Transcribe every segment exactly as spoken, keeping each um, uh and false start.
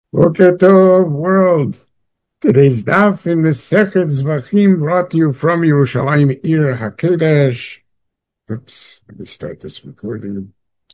Boker Tov, world. Today's daf in Masechet Zvachim brought to you from Yerushalayim Ir HaKodesh. Oops, let me start this recording.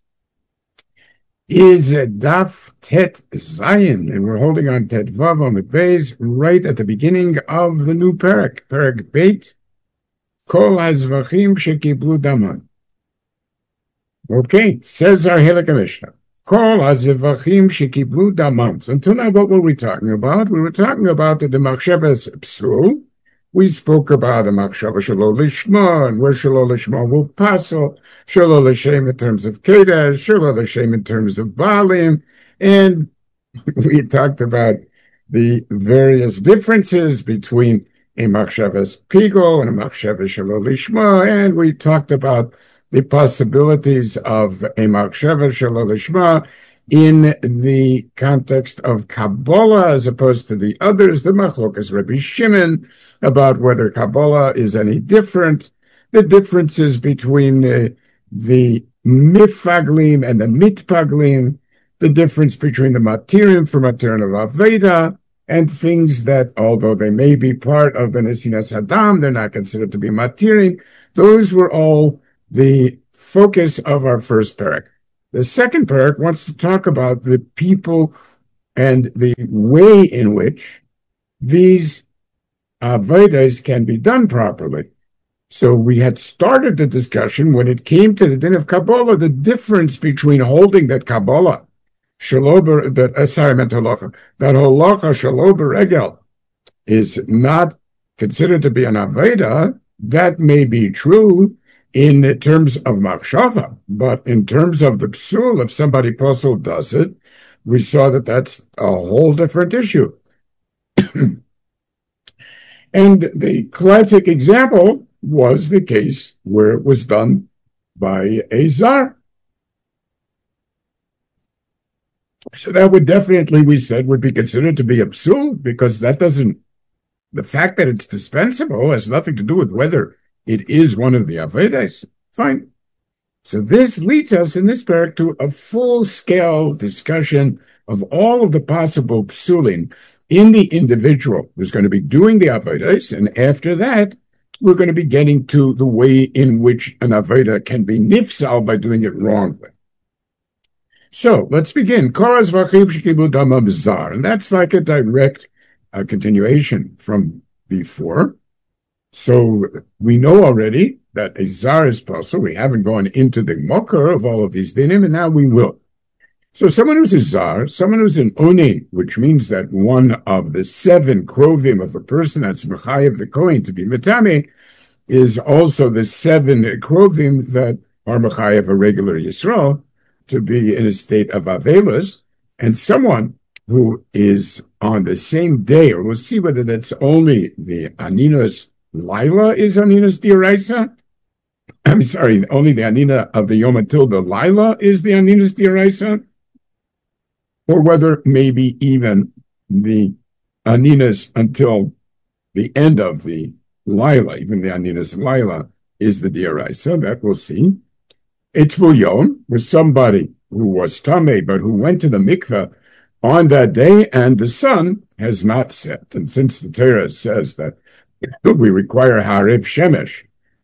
Is daf Tet Zayin, and we're holding on Tet Vav on the base right at the beginning of the new parak, parak Beit, Kol HaZvachim Shekiblu Daman. Okay, says our Hilek Mishnah. Kol hazevachim shekiblu damam. So until now, what were we talking about? We were talking about the machshavas psul. We spoke about the machshava shelo lishma, and where shelo lishma will passel, shelo l'shem in terms of kedesh, shelo l'shem in terms of balim, and we talked about the various differences between a machshavas pigol and a machshavas shelo lishma, and we talked about the possibilities of a machshava shelo lishma in the context of Kabbalah as opposed to the others, the machlokas Rabbi Shimon about whether Kabbalah is any different, the differences between uh, the mifaglim and the mitpaglim, the difference between the matirim for matirin of Aveda, and things that, although they may be part of the Nesinas Hadam, they're not considered to be matirim. Those were all the focus of our first parak. The second parak wants to talk about the people and the way in which these avodas can be done properly. So we had started the discussion when it came to the din of Kabbalah, the difference between holding that Kabbalah, shalober, that, uh, sorry, I meant halacha, that halacha shalober regel is not considered to be an avodah. That may be true in terms of machshava, but in terms of the psul, if somebody puzzle does it, we saw that that's a whole different issue. And the classic example was the case where it was done by a zar. So that would definitely, we said, would be considered to be a psul, because that doesn't, the fact that it's dispensable has nothing to do with whether it is one of the Avedas. Fine. So this leads us in this parak to a full-scale discussion of all of the possible psulim in the individual who's going to be doing the Avedas, and after that, we're going to be getting to the way in which an Aveda can be nifsal by doing it wrongly. So let's begin. And that's like a direct uh, continuation from before. So we know already that a zar is possible. We haven't gone into the mokar of all of these dinim, and now we will. So someone who's a zar, someone who's an onin, which means that one of the seven krovim of a person that's mechayev the kohen to be metame, is also the seven krovim that are mechayev a regular Yisrael to be in a state of avelos, and someone who is on the same day, or we'll see whether that's only the aninos Lila is Aninas Dioraisa. I'm sorry, only the Anina of the Yom Tilda Lila is the Aninas Dioraisa, or whether maybe even the Aninas until the end of the Lila, even the Aninas Lila, is the Dioraisa. That we'll see. Itful Yom was somebody who was Tameh, but who went to the mikveh on that day, and the sun has not set. And since the Torah says that we require Hariv Shemesh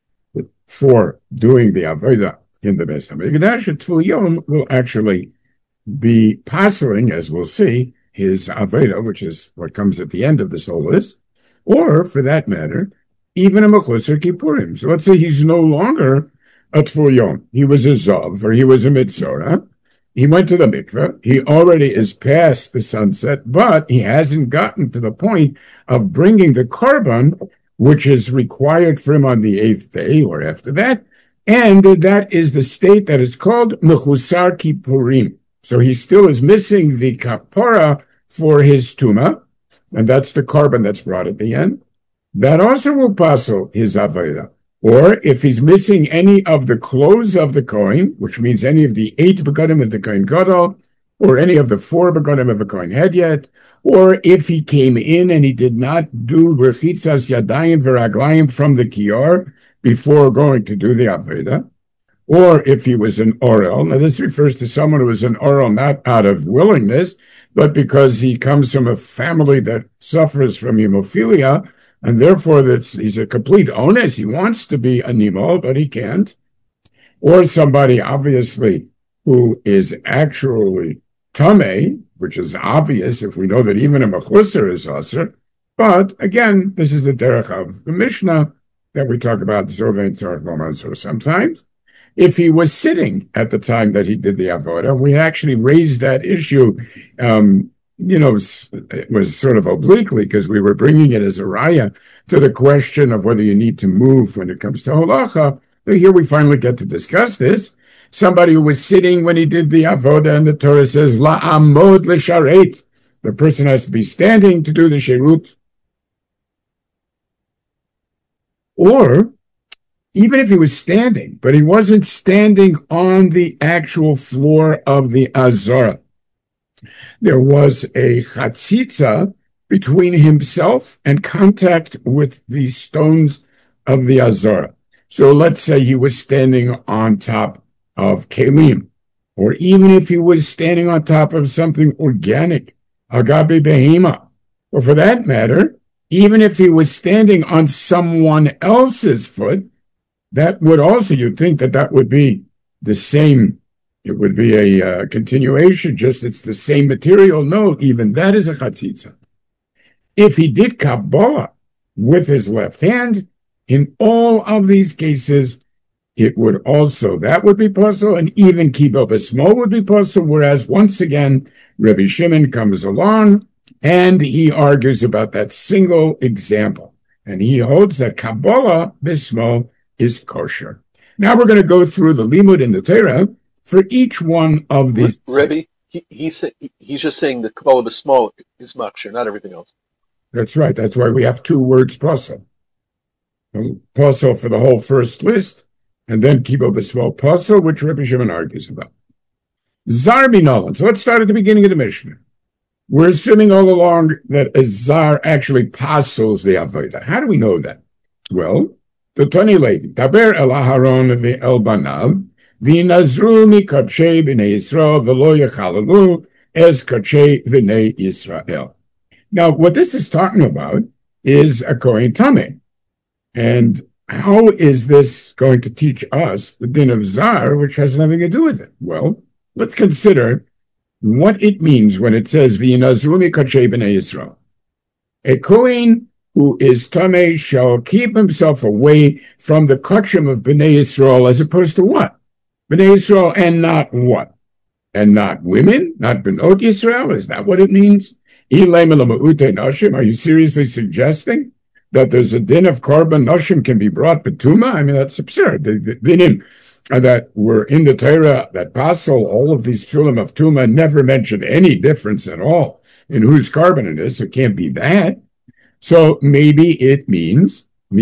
for doing the Avodah in the Beis HaMikdash, Tful Yom will actually be passing, as we'll see, his Avodah, which is what comes at the end of this whole list, or, for that matter, even a Mechusar Kippurim. So let's say he's no longer a Tful Yom. He was a Zav, or he was a Mitzorah. He went to the mikveh. He already is past the sunset, but he hasn't gotten to the point of bringing the korban, which is required for him on the eighth day or after that. And that is the state that is called Mechusar Kippurim. So he still is missing the kapara for his tuma, and that's the korban that's brought at the end. That also will passel his avodah. Or if he's missing any of the clothes of the Kohen, which means any of the eight begonim of the Kohen Gadol, or any of the four begonim of the Kohen Hedyet, or if he came in and he did not do rechitzas yadayim v'raglayim from the kiyar before going to do the Aveda, or if he was an orel. Now, this refers to someone who is an orel not out of willingness, but because he comes from a family that suffers from hemophilia, and therefore that's, he's a complete onus. He wants to be a nimol, but he can't. Or somebody, obviously, who is actually tameh, which is obvious if we know that even a mechusar is aser. But again, this is the derech of the Mishnah that we talk about Zorvein Tzarech Lomansor sometimes. If he was sitting at the time that he did the avodah, we actually raised that issue, um, you know, it was sort of obliquely because we were bringing it as a raya to the question of whether you need to move when it comes to holacha. So here we finally get to discuss this. Somebody who was sitting when he did the avodah, and the Torah says, la'amod l'sharet. The person has to be standing to do the shirut. Or, even if he was standing, but he wasn't standing on the actual floor of the azara. There was a chatzitza between himself and contact with the stones of the azara. So let's say he was standing on top of kelim, or even if he was standing on top of something organic, agabe behema, or for that matter, even if he was standing on someone else's foot, that would also, you'd think that that would be the same, it would be a uh, continuation, just it's the same material. No, even that is a chatzitza. If he did Kabbalah with his left hand, in all of these cases, it would also, that would be possible, and even Kibbutz B'Smol would be possible, whereas once again, Rabbi Shimon comes along, and he argues about that single example. And he holds that Kabbalah B'Smol is kosher. Now we're going to go through the limud in the Torah for each one of these. Rebbe, he, he said, he's just saying the Kabbalah B'Smol is makshir, not everything else. That's right. That's why we have two words pasal. Pasal for the whole first list, and then Kibbutz B'Smol pasal, which Rabbi Shimon argues about. Zar binolan. So let's start at the beginning of the Mishnah. We're assuming all along that a zar actually pasals the avodah. How do we know that? Well, the Tani Levi, Taber el Aharon ve'el banav, v'nazru mikadshei b'nei Yisrael v'lo yechalalu es kadshei b'nei Yisrael. Now, what this is talking about is a Kohen Tameh. And how is this going to teach us the din of zar, which has nothing to do with it? Well, let's consider what it means when it says v'nazru mikadshei b'nei Yisrael. A Kohen who is Tameh shall keep himself away from the kachim of Bnei Yisrael, as opposed to what? Bnei Yisrael and not what? And not women? Not Bnot Yisrael? Is that what it means? Are you seriously suggesting that there's a din of korban noshim can be brought betuma? I mean, that's absurd. The, the dinim that were in the Torah, that pasal, all of these tzulim of tuma never mentioned any difference at all in whose korban it is. It can't be that. So maybe it means, but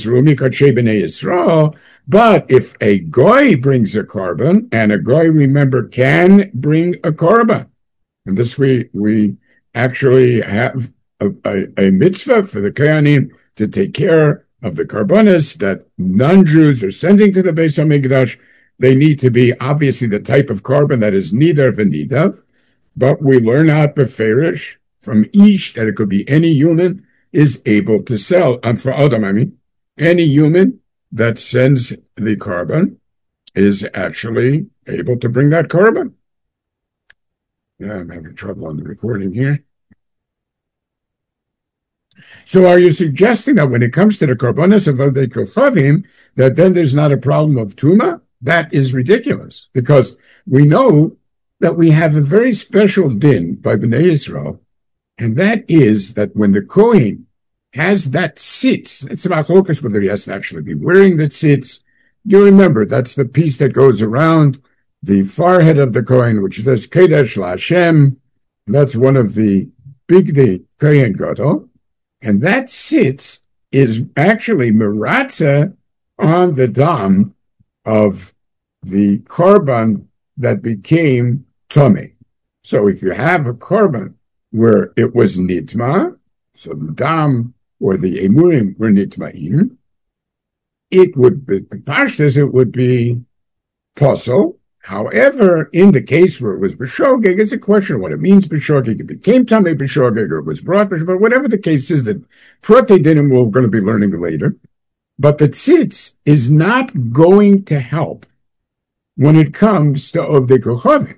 if a goy brings a korban, and a goy, remember, can bring a korban, and this we we actually have a, a, a mitzvah for the kohanim to take care of the korbanos that non-Jews are sending to the Beis HaMikdash. They need to be obviously the type of korban that is nidar v'nidav, but we learn out beferish from Ish that it could be any human is able to sell, and for Adam, I mean, any human that sends the korban is actually able to bring that korban. Yeah, I'm having trouble on the recording here. So are you suggesting that when it comes to the korbanos of Vodei Kochavim, that then there's not a problem of Tuma? That is ridiculous, because we know that we have a very special din by Bnei Yisrael, and that is that when the Kohen has that tzitz, it's about focus whether he has to actually be wearing the tzitz. You remember, that's the piece that goes around the forehead of the Kohen, which says Kedesh LaHashem. That's one of the big the Kohen Gadol. And that tzitz is actually meratza on the dam of the korban that became Tomei. So if you have a korban where it was nitma, so the dam or the emurim were nitmaim, it would be, pashtas, it would be puzzle. However, in the case where it was b'shogeg, it's a question of what it means b'shogeg. It became tamei b'shogeg, or it was brought b'shogeg, but whatever the case is, that protei dinim we're going to be learning later. But the tzitz is not going to help when it comes to ovdei kochavim.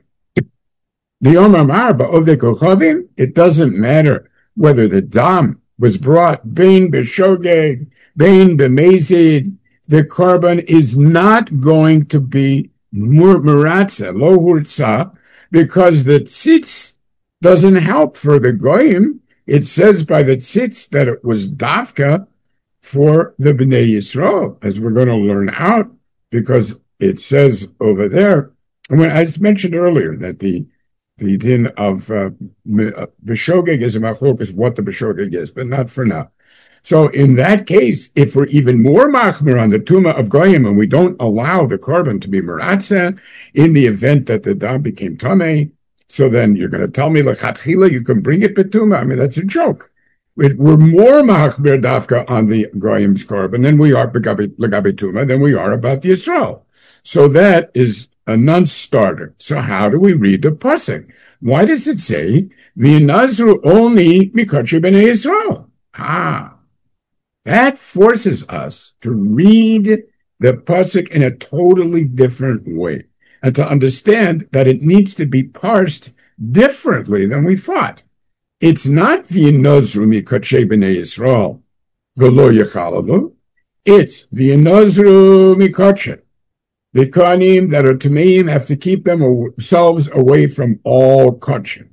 The Omar Marba ovdei kochavim, it doesn't matter whether the dam was brought bein b'shogeg, bein b'mezid, the korban is not going to be Muratza, lo hurtza, because the tzitz doesn't help for the goyim. It says by the tzitz that it was dafka for the Bnei Yisrael, as we're going to learn out, because it says over there, I mean, I mentioned earlier that the the din of uh, b'shogeg is a machlok is what the b'shogeg is, but not for now. So in that case, if we're even more machmer on the tuma of goyim and we don't allow the korban to be meratza in the event that the dam became tamei, so then you're going to tell me lechatchila you can bring it betuma? I mean, that's a joke. It, we're more machmer dafka on the goyim's korban than we are legabe tuma than we are about the Yisrael. So that is a non-starter. So how do we read the pasuk? Why does it say v'nazru only mikotche b'nei Yisrael? Ah. That forces us to read the pasuk in a totally different way and to understand that it needs to be parsed differently than we thought. It's not v'nazru mikotche b'nei Yisrael v'lo yechalavu. It's v'nazru mikotche. The kohanim that are tameim have to keep themselves away from all kotche.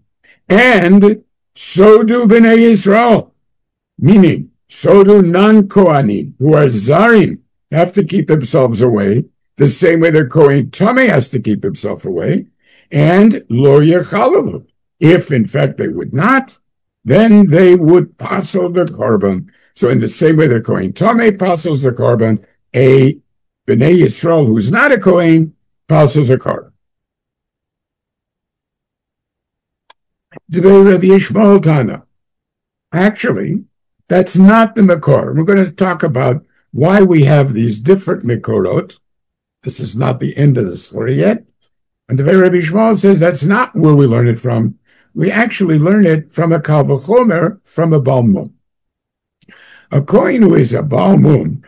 And so do b'nei Yisrael, meaning so do non-Kohanim, who are Zarim, have to keep themselves away, the same way the Kohen Tamei has to keep himself away, and Lo Yechalalu. If, in fact, they would not, then they would passel the korban. So in the same way the Kohen Tamei passels the korban, a Bnei Yisrael who's not a Kohen passels a korban. Dvei Rabbi Yishmael Tana. Actually, that's not the Makor. We're going to talk about why we have these different Makorot. This is not the end of the story yet. And the very Rabbi Yishmael says that's not where we learn it from. We actually learn it from a Kal V'chomer, from a Baal Mum. A Kohen who is a Baal Mum,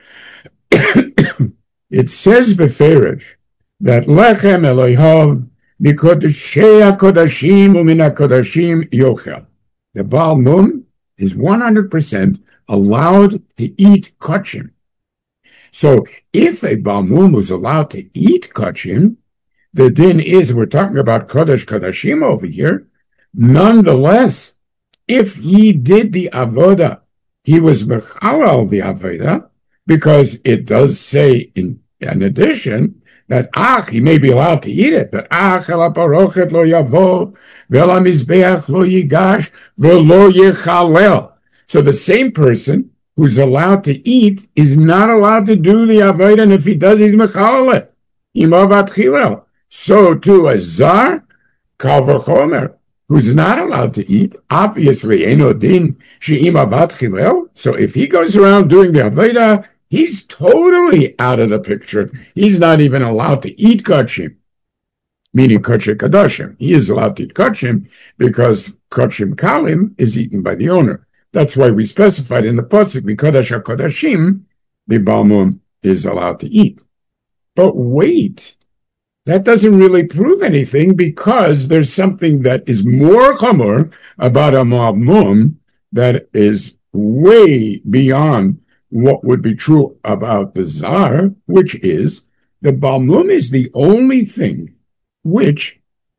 it says beferish that Lechem Elohav mikodeshei HaKodashim u'min HaKodashim yochel. The Baal Mum is one hundred percent allowed to eat kachim. So if a Baal Mum is allowed to eat kachim, the din is, we're talking about Kodesh Kodashim over here, nonetheless, if he did the avoda, he was mechalal the avoda, because it does say in, in addition, that ach, he may be allowed to eat it, but ach el parochet lo yavo, vel hamizbeach lo yigash, velo yechalel. So the same person who's allowed to eat is not allowed to do the avodah, and if he does, he's mechalel it. Imavat chilel. So to a zar, kal v'chomer, who's not allowed to eat, obviously eno din she'imavat chilel. So if he goes around doing the avodah, he's totally out of the picture. He's not even allowed to eat kachim, meaning kachim kadashim. He is allowed to eat kachim because kachim kalim is eaten by the owner. That's why we specified in the pasuk, Kodesh HaKodashim, the Baal Mum is allowed to eat. But wait, that doesn't really prove anything, because there's something that is more chamor about a Baal Mum that is way beyond what would be true about the Zar, which is the Baal Mum is the only thing which,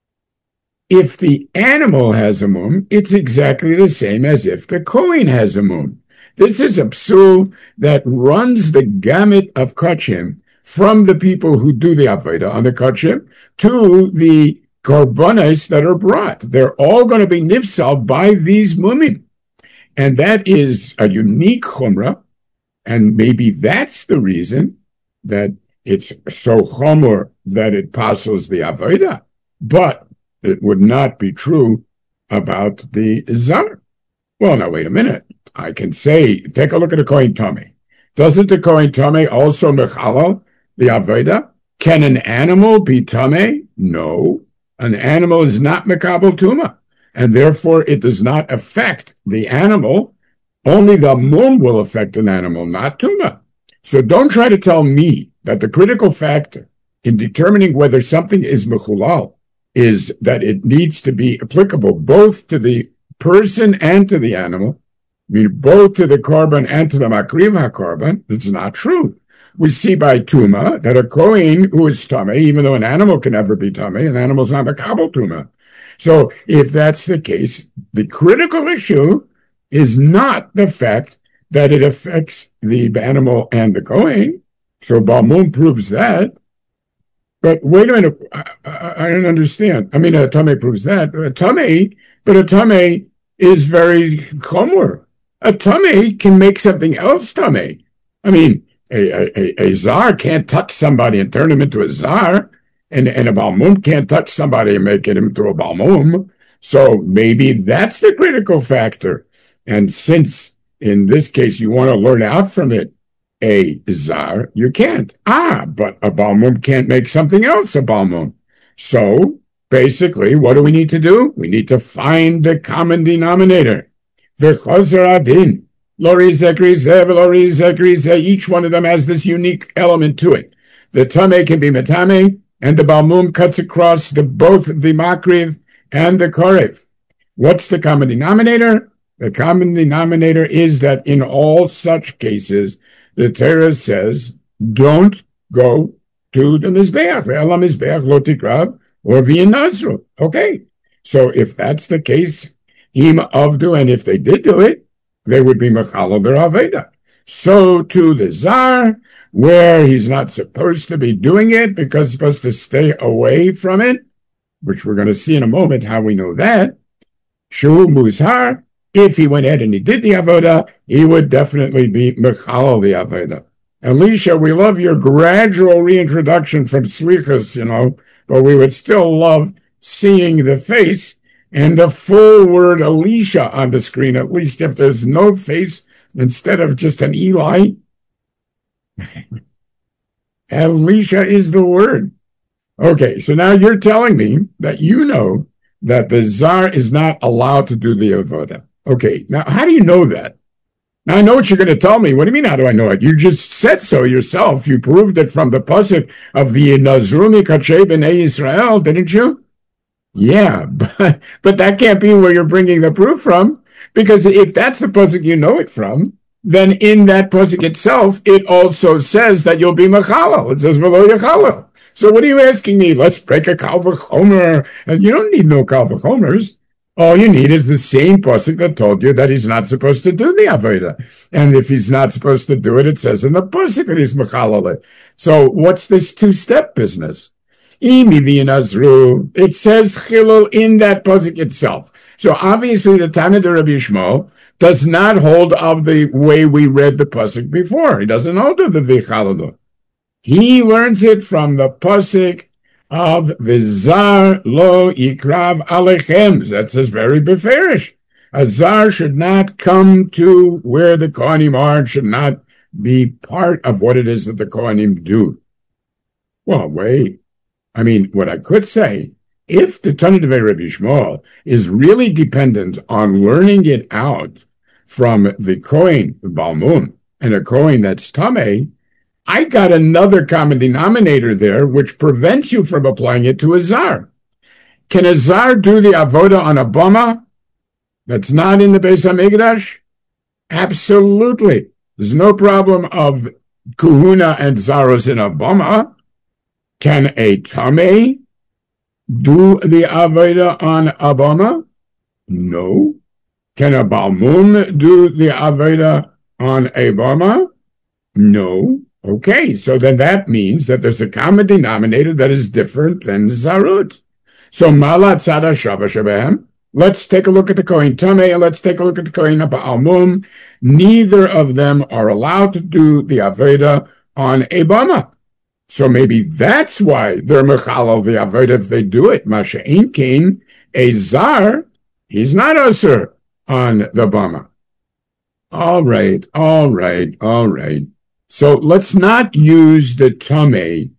if the animal has a mum, it's exactly the same as if the Kohen has a mum. This is a psul that runs the gamut of kachim from the people who do the avodah on the kachim to the korbanos that are brought. They're all going to be nifsal by these mumim. And that is a unique chumrah. And maybe that's the reason that it's so chomor that it passes the avodah. But it would not be true about the zar. Well, now, wait a minute. I can say, take a look at the Kohen Tamei. Doesn't the Kohen Tamei also mechalal the avodah? Can an animal be tameh? No. An animal is not mekabel tuma, and therefore it does not affect the animal. Only the mum will affect an animal, not tuma. So don't try to tell me that the critical factor in determining whether something is mechulal is that it needs to be applicable both to the person and to the animal, I mean both to the korban and to the makriv ha-korban. It's not true. We see by tuma that a kohen who is tameh, even though an animal can never be tameh, an animal is not mekabel tuma. So if that's the case, the critical issue is not the fact that it affects the animal and the kohen. So Balmum proves that. But wait a minute, I, I, I don't understand. I mean, a tameh proves that. A tameh, but a tameh is very chomer. A tameh can make something else tameh. I mean, a, a, a zar can't touch somebody and turn him into a zar, and, and a balmum can't touch somebody and make him into a balmum. So maybe that's the critical factor. And since in this case you want to learn out from it, a zar, you can't. Ah, but a balmum can't make something else a balmum. So basically, what do we need to do? We need to find the common denominator. V'chozer adin. Each one of them has this unique element to it. The tameh can be metame, and the balmum cuts across the, both the makriv and the korev. What's the common denominator? The common denominator is that in all such cases, the Torah says, don't go to the Mizbeach, Ve'ela Mizbeach lo tikrav, or v'yinazru. Okay, so if that's the case, im avdu, and if they did do it, they would be mechalel their aveda. So to the zar, where he's not supposed to be doing it because he's supposed to stay away from it, which we're going to see in a moment how we know that, shu muzhar, if he went ahead and he did the avoda, he would definitely be mechalel the avoda. Alicia, we love your gradual reintroduction from slichas, you know, but we would still love seeing the face and the full word Alicia on the screen, at least if there's no face instead of just an Eli. Alicia is the word. Okay, so now you're telling me that you know that the zar is not allowed to do the avoda. Okay, now how do you know that? Now I know what you're going to tell me. What do you mean, how do I know it? You just said so yourself. You proved it from the pasuk of the Nazrumi Kachei B'nai Israel, didn't you? Yeah, but, but that can't be where you're bringing the proof from, because if that's the pasuk you know it from, then in that pasuk itself, it also says that you'll be mechalel. It says v'lo yechalel. So what are you asking me? Let's break a kal v'chomer. And you don't need no kal v'chomers. All you need is the same pasuk that told you that he's not supposed to do the avodah. And if he's not supposed to do it, it says in the pasuk that he's mechalel it. So what's this two-step business? It says chilul in that pasuk itself. So obviously the Tana de Rabbi Yishmael does not hold of the way we read the pasuk before. He doesn't hold of the v'chalalu. He learns it from the pasuk of v'zar lo yikrav alechem. That says very beferish. A zar should not come to where the Kohanim are, should not be part of what it is that the Kohanim do. Well, wait. I mean, what I could say, if the Tana Devei Rabbi Yishmael is really dependent on learning it out from the Kohen, the Balmum, and a Kohen that's Tameh, I got another common denominator there which prevents you from applying it to a Zar. Can a Zar do the Avoda on a Bama that's not in the Beis HaMikdash? Absolutely. There's no problem of Kuhuna and Zaros in a Bama. Can a Tameh do the Avoda on a Bama? No. Can a Balmum do the Avoda on a Bama? No. Okay, so then that means that there's a common denominator that is different than Zarut. So Malat Tzada Shava Shebehem. Let's take a look at the Kohen Tameh and let's take a look at the Kohen Balmum. Neither of them are allowed to do the Avoda on a Bama. So maybe that's why they're mechalel the avodah if they do it. Masha Inkin, a zar, he's not usher on the bama. All right, all right, all right. So let's not use the tameh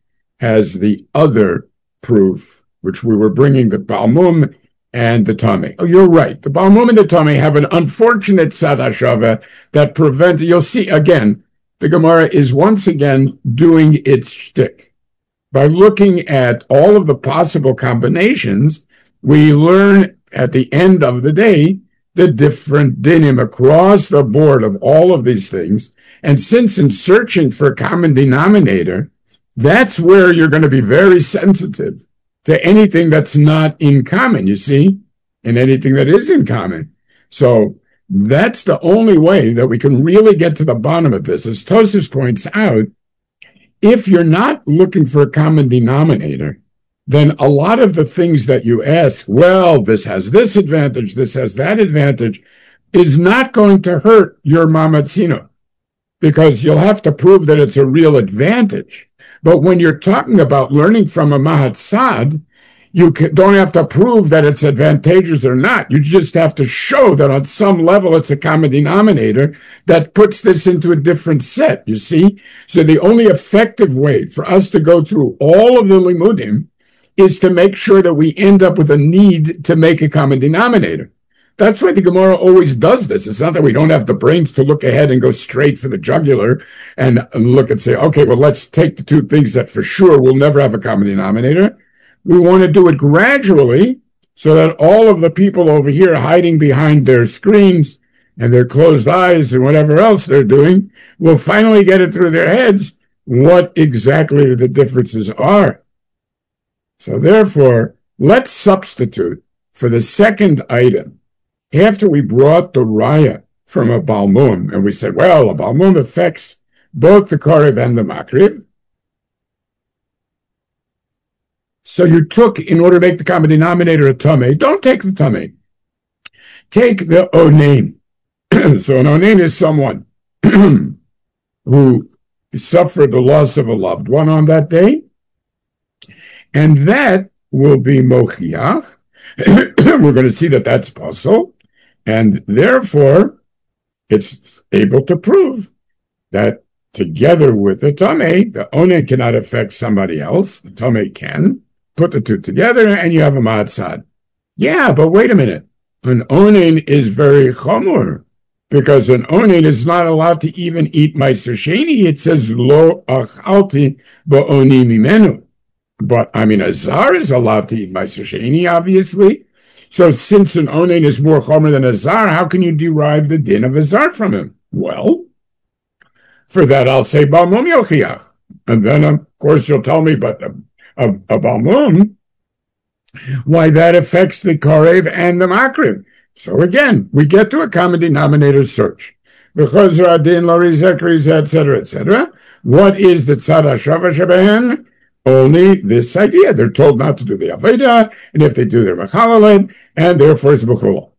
as the other proof, which we were bringing the Balmum and the Tameh. Oh, you're right. The Balmum and the Tameh have an unfortunate tzad hashava that prevent, you'll see again, the Gemara is once again doing its shtick. By looking at all of the possible combinations, we learn at the end of the day the different dinim across the board of all of these things. And since in searching for a common denominator, that's where you're going to be very sensitive to anything that's not in common, you see, and anything that is in common. So that's the only way that we can really get to the bottom of this. As Tosfos points out, if you're not looking for a common denominator, then a lot of the things that you ask, well, this has this advantage, this has that advantage, is not going to hurt your mamatzino, because you'll have to prove that it's a real advantage. But when you're talking about learning from a mahatzad, you don't have to prove that it's advantageous or not. You just have to show that on some level it's a common denominator that puts this into a different set, you see? So the only effective way for us to go through all of the limudim is to make sure that we end up with a need to make a common denominator. That's why the Gemara always does this. It's not that we don't have the brains to look ahead and go straight for the jugular and look and say, okay, well, let's take the two things that for sure will never have a common denominator. We want to do it gradually so that all of the people over here hiding behind their screens and their closed eyes and whatever else they're doing will finally get it through their heads what exactly the differences are. So therefore, let's substitute for the second item. After we brought the raya from a balmum, and we said, well, a balmum affects both the korev and the makriv. So you took, in order to make the common denominator a tameh, don't take the tameh. Take the onain. So an onain is someone who suffered the loss of a loved one on that day, and that will be mochiach. We're going to see that that's possible, and therefore it's able to prove that together with the tameh, the onain cannot affect somebody else. The tameh can. Put the two together, and you have a matzad. Yeah, but wait a minute. An onain is very chomor, because an onain is not allowed to even eat meiser sheni. It says, lo achalti ba'oni mimenu. But, I mean, a zar is allowed to eat meiser sheni, obviously. So since an onain is more chomer than a zar, how can you derive the din of a zar from him? Well, for that I'll say balmum yochiach. And then, of course, you'll tell me, but a, a, a balmum, why that affects the korev and the makriv. So again, we get to a common denominator search. The chazra din lorizek, et cetera, et cetera. What is the tzad hashava shebehen? Only this idea. They're told not to do the Aveda, and if they do, they're Mechaleled, and therefore it's Bechul.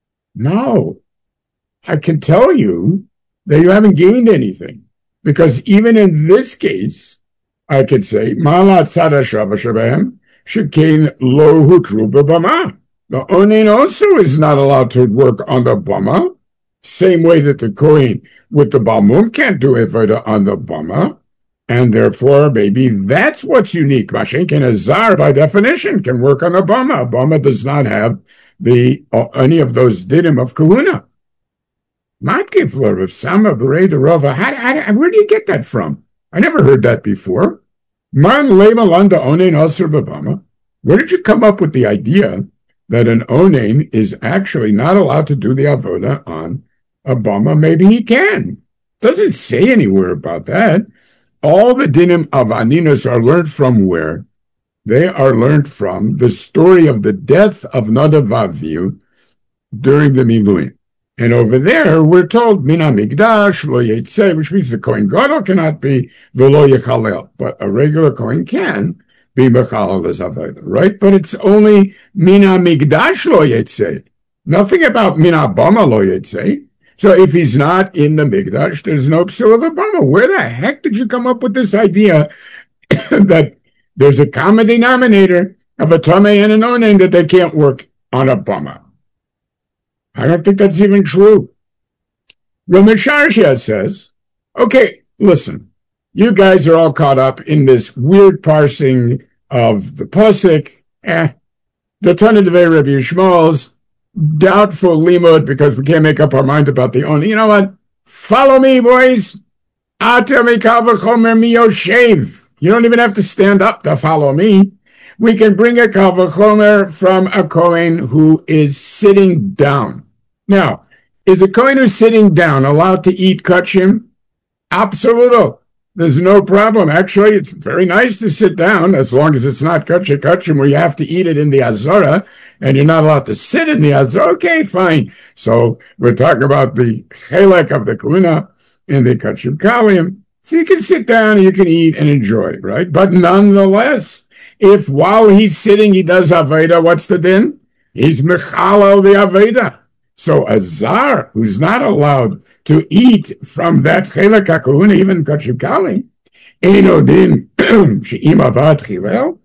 No. I can tell you that you haven't gained anything. Because even in this case, I could say, Malat Tzad HaShava Shebehem, Shekein Lo Hutru B'Bama. The Onain also is not allowed to work on the Bama, same way that the Kohen with the Balmum can't do Aveda on the Bama. And therefore, maybe that's what's unique. Mashenkin Azar, by definition, can work on a bama. A bama does not have the uh, any of those dinim of kahuna. Matkifler of Sama Berei Rova. Where do you get that from? I never heard that before. Man lema landa onain asur b'bama. Where did you come up with the idea that an onain is actually not allowed to do the avoda on a bama? Maybe he can. Doesn't say anywhere about that. All the dinim of Aninos are learned from where? They are learned from the story of the death of Nadav Avihu during the Miluim. And over there, we're told, Min HaMikdash, Lo Yetzeh, which means the Kohen Gadol cannot be the Lo Yechalel, but a regular Kohen can be Mechalel as Aveda, right? But it's only Min HaMikdash Lo Yetzeh. Nothing about Min HaBama Lo Yetzeh. So if he's not in the Mikdash, there's no psul of a bama. Where the heck did you come up with this idea that there's a common denominator of a tameh and an onain that they can't work on a bama? I don't think that's even true. Ramesharsha says, okay, listen, you guys are all caught up in this weird parsing of the Pasuk. Eh, the Tana Devei Rabbi Yishmael's doubtful limud because we can't make up our mind about the only. You know what? Follow me, boys. Atem mikal v'chomer miyoshev. You don't even have to stand up to follow me. We can bring a kal v'chomer from a Kohen who is sitting down. Now, is a Kohen who's sitting down allowed to eat kachim? Absolutely. There's no problem. Actually, it's very nice to sit down as long as it's not kachim kachim where you have to eat it in the azara and you're not allowed to sit in the azara. Okay, fine. So we're talking about the chelek of the kuna in the kachim kalim. So you can sit down and you can eat and enjoy, right? But nonetheless, if while he's sitting he does aveda, what's the din? He's mechalal the aveda. So a zar who's not allowed to eat from that chelek hakahuna, even kachim kalim, eino din she'im avad chivel.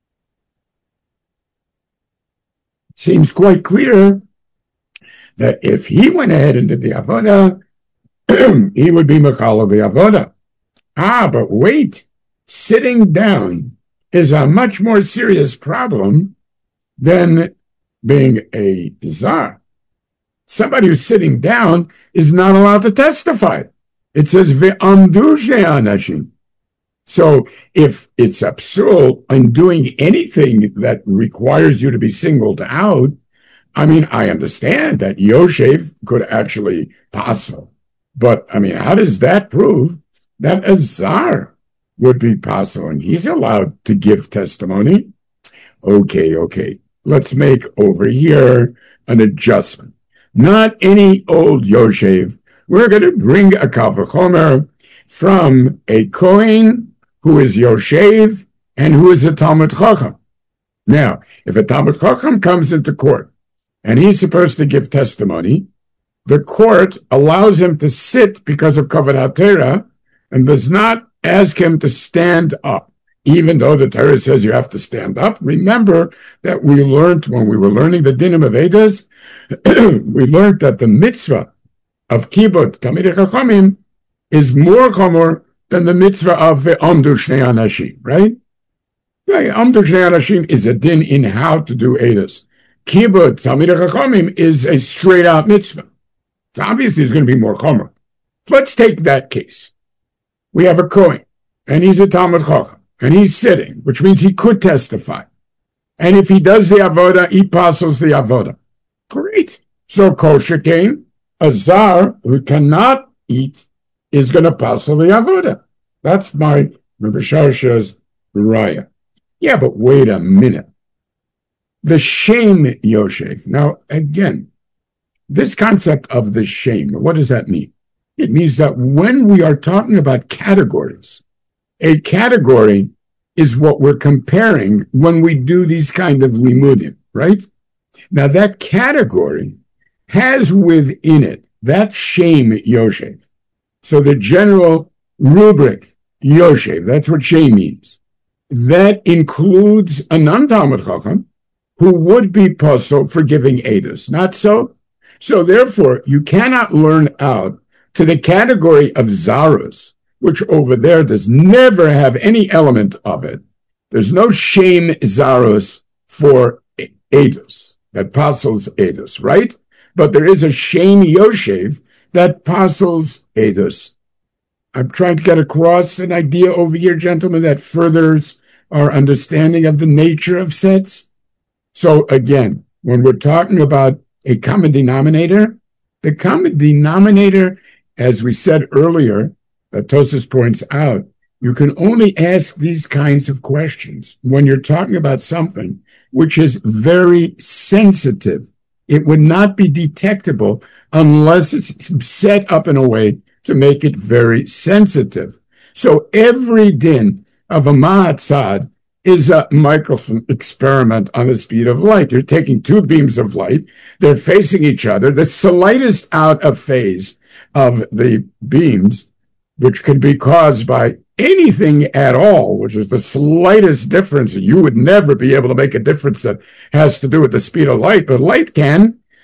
Seems quite clear that if he went ahead and did the avoda, he would be mechalal the avoda. Ah, but wait, sitting down is a much more serious problem than being a zar. Somebody who's sitting down is not allowed to testify. It says ve'amdu she'anashim. So if it's absurd in doing anything that requires you to be singled out, I mean, I understand that Yoshev could actually passel. But, I mean, how does that prove that a zar would be passel and he's allowed to give testimony? Okay, okay. Let's make over here an adjustment. Not any old Yoshev. We're going to bring a kal v'chomer from a Kohen who is Yoshev and who is a Talmud Chacham. Now, if a Talmud Chacham comes into court and he's supposed to give testimony, the court allows him to sit because of Kavod HaTorah and does not ask him to stand up. Even though the Torah says you have to stand up, remember that we learned when we were learning the Dinim of Eidos, we learned that the mitzvah of Kibud Talmidei Chachamim is more chomer than the mitzvah of Amdu Shnei Anashim, right? Amdu Shnei Anashim is a din in how to do Eidos. Kibud Talmidei Chachamim is a straight out mitzvah. So obviously it's going to be more chomer. Let's take that case. We have a Kohen, and he's a Talmud Chacham. And he's sitting, which means he could testify. And if he does the avoda, he passes the avoda. Great. So kol shekain, a zar who cannot eat is going to pass the avoda. That's my Rebbe Sharsha's raya. Yeah, but wait a minute. The shame Yoshev. Now, again, this concept of the shame, what does that mean? It means that when we are talking about categories, a category is what we're comparing when we do these kind of limudim, right? Now that category has within it that shame Yoshev. So the general rubric Yoshev, that's what shame means. That includes a non-Talmud Chacham who would be puzzle for giving Eidos. Not so? So therefore, you cannot learn out to the category of Zaros, which over there does never have any element of it. There's no shame Zaros for Eidos, that passes Eidos, right? But there is a shame Yoshev that passes Eidos. I'm trying to get across an idea over here, gentlemen, that furthers our understanding of the nature of sets. So again, when we're talking about a common denominator, the common denominator, as we said earlier, that Tosas points out, you can only ask these kinds of questions when you're talking about something which is very sensitive. It would not be detectable unless it's set up in a way to make it very sensitive. So every din of a ma'atzad is a microfilm experiment on the speed of light. You're taking two beams of light. They're facing each other. The slightest out of phase of the beams, which can be caused by anything at all, which is the slightest difference. You would never be able to make a difference that has to do with the speed of light, but light can.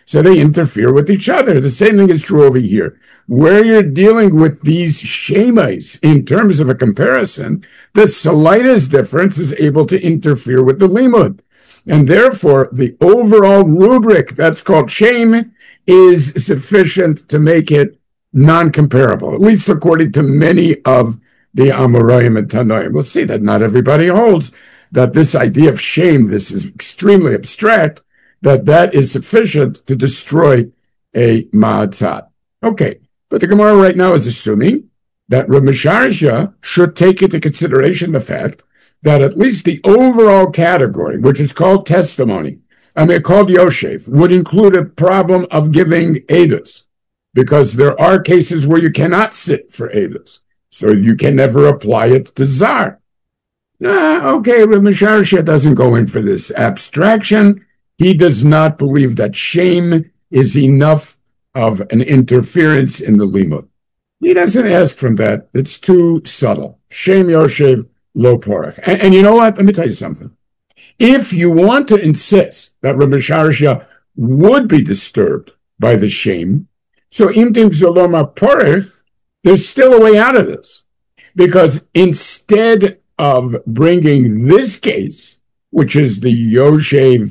So they interfere with each other. The same thing is true over here. Where you're dealing with these shemas in terms of a comparison, the slightest difference is able to interfere with the limud. And therefore, the overall rubric that's called shem is sufficient to make it non-comparable, at least according to many of the Amoraim and Tanoim. We'll see that not everybody holds that this idea of shame, this is extremely abstract, that that is sufficient to destroy a ma'atzat. Okay, but the Gemara right now is assuming that Rav Misharsha should take into consideration the fact that at least the overall category, which is called testimony, I mean called Yoshev, would include a problem of giving edus, because there are cases where you cannot sit for edus, so you can never apply it to Zar. Nah, okay, Rav Misharsha doesn't go in for this abstraction. He does not believe that shame is enough of an interference in the limud. He doesn't ask from that. It's too subtle. Shame Yoshev lo porach. And, and you know what? Let me tell you something. If you want to insist that Rav Misharsha would be disturbed by the shame, so imtim zoloma porach, there's still a way out of this. Because instead of bringing this case, which is the Yoshev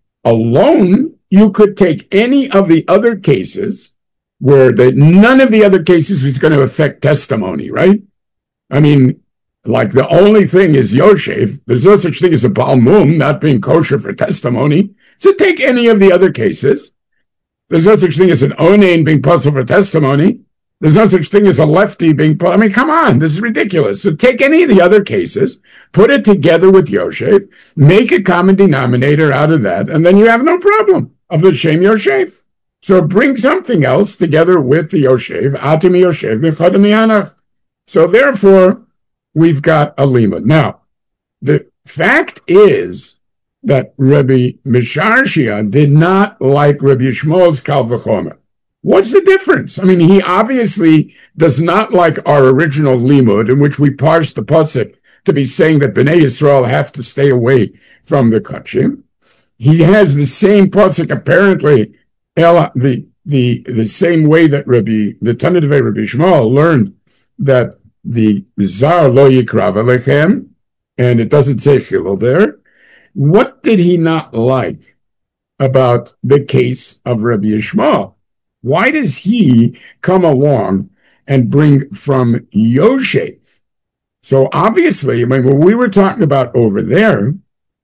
alone, you could take any of the other cases where the, none of the other cases is going to affect testimony, right? I mean, like the only thing is Yoshev. There's no such thing as a Baal Mum not being kosher for testimony. So take any of the other cases. There's no such thing as an Onain being puzzled for testimony. There's no such thing as a lefty being puzzled. I mean, come on, this is ridiculous. So take any of the other cases, put it together with Yoshev, make a common denominator out of that, and then you have no problem of the Shem Yoshev. So bring something else together with the Yoshev, Atimi Yoshev, V'chodami Anach. So therefore, we've got a limud. Now, the fact is that Rabbi Misharsha did not like Rabbi Yishmael's Kal V'chomer. What's the difference? I mean, he obviously does not like our original limud, in which we parsed the pasuk to be saying that Bnei Yisrael have to stay away from the kachim. He has the same pasuk, apparently, the the the same way that Rabbi the Tanidvei Rabbi Yishmael learned that the Zar lo yikrav alechem, and it doesn't say chilul there. What did he not like about the case of Rabbi Yishmael? Why does he come along and bring from Yoshev? So obviously, I mean, what we were talking about over there,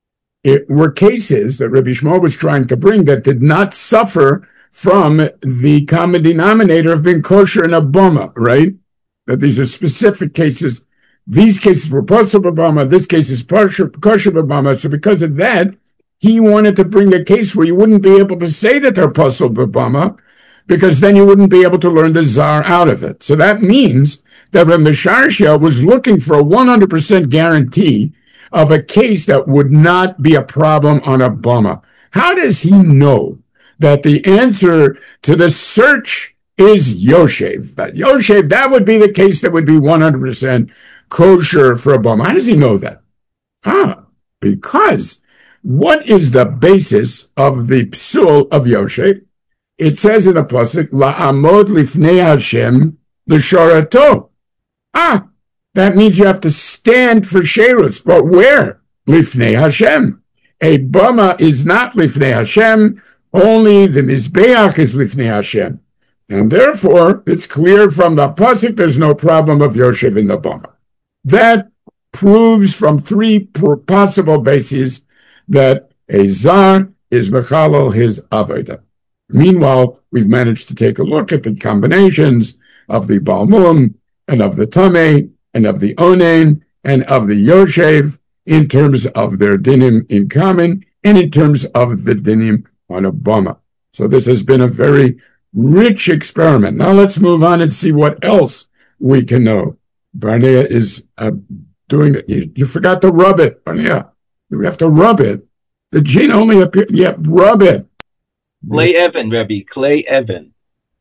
it were cases that Rabbi Yishmael was trying to bring that did not suffer from the common denominator of being kosher and a boma, right? That these are specific cases. These cases were kosher b'bama, this case is kosher b'bama. So because of that, he wanted to bring a case where you wouldn't be able to say that they're kosher b'bama, because then you wouldn't be able to learn the Zar out of it. So that means that Rav Misharsha was looking for a one hundred percent guarantee of a case that would not be a problem on a bama. How does he know that the answer to the search is Yoshev? That Yoshev, that would be the case that would be one hundred percent kosher for a bama. How does he know that? Ah, because what is the basis of the psul of Yoshev? It says in the pasuk, "La'amod lifnei Hashem l'shorato." Ah, that means you have to stand for sherus. But where? Lifnei Hashem. A bama is not lifnei Hashem. Only the mizbeach is lifnei Hashem, and therefore it's clear from the pasuk there's no problem of Yoshev in the bama. That proves from three possible bases that a zar is mechalel his avodah. Meanwhile, we've managed to take a look at the combinations of the Baal Mum and of the Tameh and of the Onain and of the Yoshev in terms of their dinim in common and in terms of the dinim on a bama. So this has been a very rich experiment. Now let's move on and see what else we can know. Barnea is uh, doing it. You, you forgot to rub it, Barnea. You have to rub it. The gene only appears. Yeah, rub it. Clay Evan, Rebbe, Clay Evan.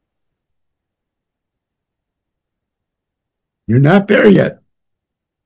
You're not there yet.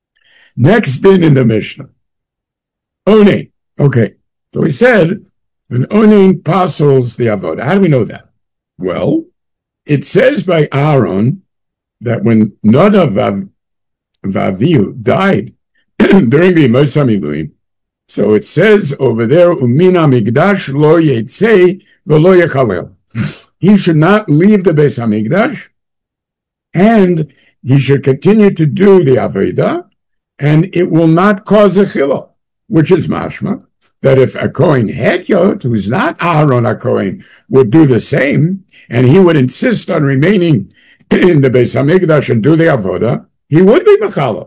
Next din in the Mishnah. Onain. Okay. So he said, An onen passes the avoda. How do we know that? Well, it says by Aaron that when Nadav Vavihu died during the Mos HaMiluim, so it says over there, Umina Migdash lo yetzei v'lo yechalel. He should not leave the Beis HaMikdash, and he should continue to do the Avodah, and it will not cause a chilul, which is mashma, that if a Kohen Hetyot, who's not Aaron HaKohen, would do the same, and he would insist on remaining in the Beis HaMikdash and do the Avodah, he would be Mechalel.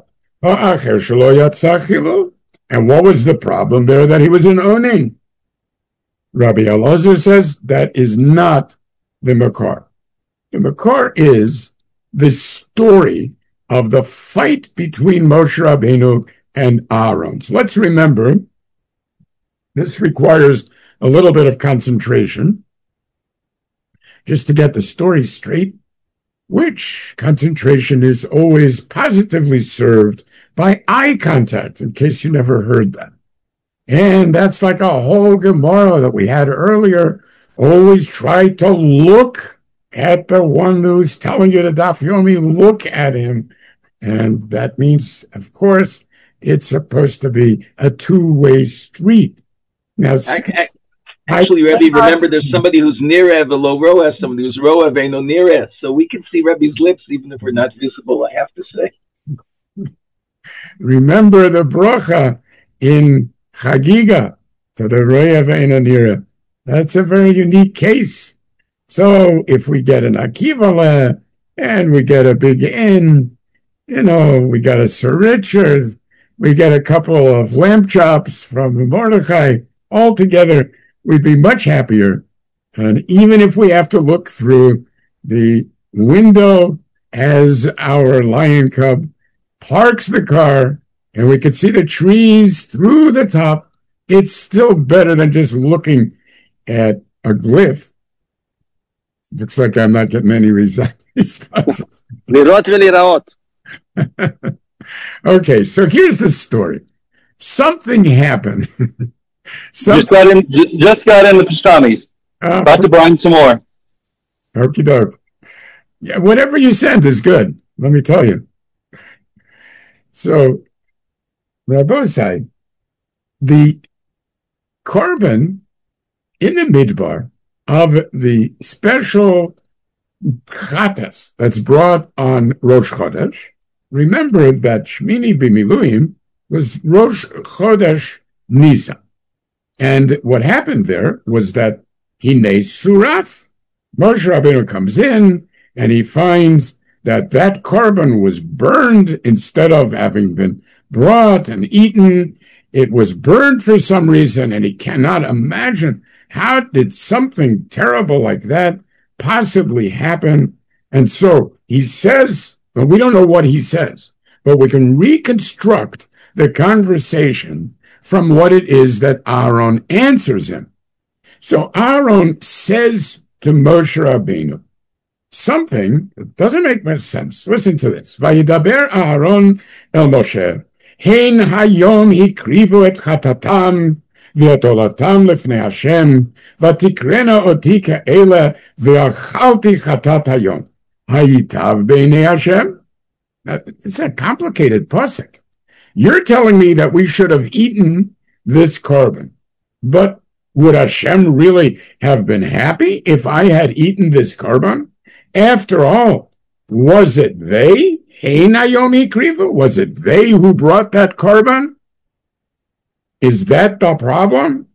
And what was the problem there? That he was an Onin. Rabbi Elazar says that is not the Makar. The Makar is the story of the fight between Moshe Rabbeinu and Aaron. So let's remember, this requires a little bit of concentration just to get the story straight, which concentration is always positively served by eye contact, in case you never heard that. And that's like a whole Gemara that we had earlier. Always try to look at the one who's telling you the Daf Yomi, look at him. And that means, of course, it's supposed to be a two-way street. Now, Actually, Actually Rebbe, remember there's somebody who's Nirev, a low Roa, somebody who's Roa, Veino Nirev. So we can see Rebbe's lips even if we're not visible, I have to say. Remember the bracha in Chagiga to the Roa Veino Nirev. That's a very unique case. So if we get an Akivala and we get a big N, you know, we got a Sir Richard, we get a couple of lamb chops from Mordechai, all together, we'd be much happier. And even if we have to look through the window as our lion cub parks the car and we could see the trees through the top, it's still better than just looking at a glyph. Looks like I'm not getting any responses. Okay, so here's the story. Something happened. Something, just got in. Just got in the pastrami. Uh, About to brine some more. Okie doke. Yeah, whatever you send is good. Let me tell you. So, Rabbosai, the carbon in the midbar of the special chatas that's brought on Rosh Chodesh. Remember that Shmini B'Miluim was Rosh Chodesh Nisan. And what happened there was that Hinei Suraf, Moshe Rabbeinu comes in and he finds that that carbon was burned instead of having been brought and eaten. It was burned for some reason, and he cannot imagine how did something terrible like that possibly happen. And so he says, well, we don't know what he says, but we can reconstruct the conversation from what it is that Aaron answers him. So Aaron says to Moshe Rabbeinu something that doesn't make much sense. Listen to this. Vayidaber Aaron el Moshe, hein hayom hikrivu et chatatam v'etolatam lefnei Hashem, vatikrena oti ka'ela v'achalti chatat hayom. Hayitav b'nei Hashem? Now, it's a complicated pasuk. You're telling me that we should have eaten this carbon, but would Hashem really have been happy if I had eaten this carbon? After all, was it they? Hey, Naomi Kriva, was it they who brought that carbon? Is that the problem?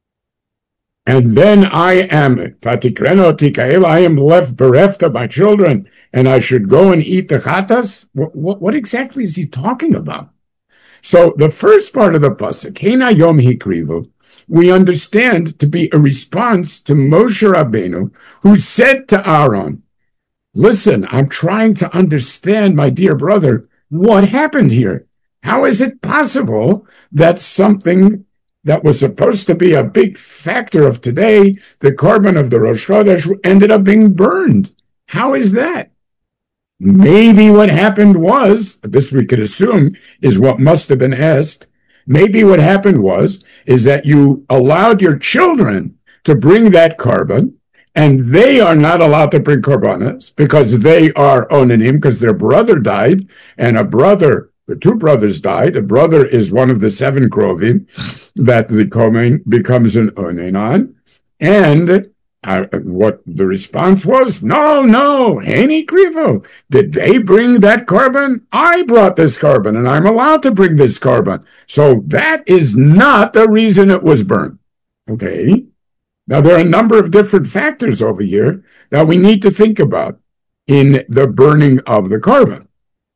And then I am, Tatikreno Tikael, I am left bereft of my children, and I should go and eat the chatas? What, what, what exactly is he talking about? So the first part of the pasuk, Hey Nayom Hikrivu, we understand to be a response to Moshe Rabbeinu, who said to Aaron, listen, I'm trying to understand, my dear brother, what happened here. How is it possible that something that was supposed to be a big factor of today, the carbon of the Rosh Chodesh, ended up being burned? How is that? Maybe what happened was, this we could assume is what must have been asked, maybe what happened was, is that you allowed your children to bring that carbon, and they are not allowed to bring karbanas because they are onanim, because their brother died, and a brother, the two brothers died. A brother is one of the seven krovim that the kohen becomes an onen on. And uh, what the response was, no, no, Hani Krivo. Did they bring that carbon? I brought this carbon, and I'm allowed to bring this carbon. So that is not the reason it was burned. Okay? Now, there are a number of different factors over here that we need to think about in the burning of the carbon.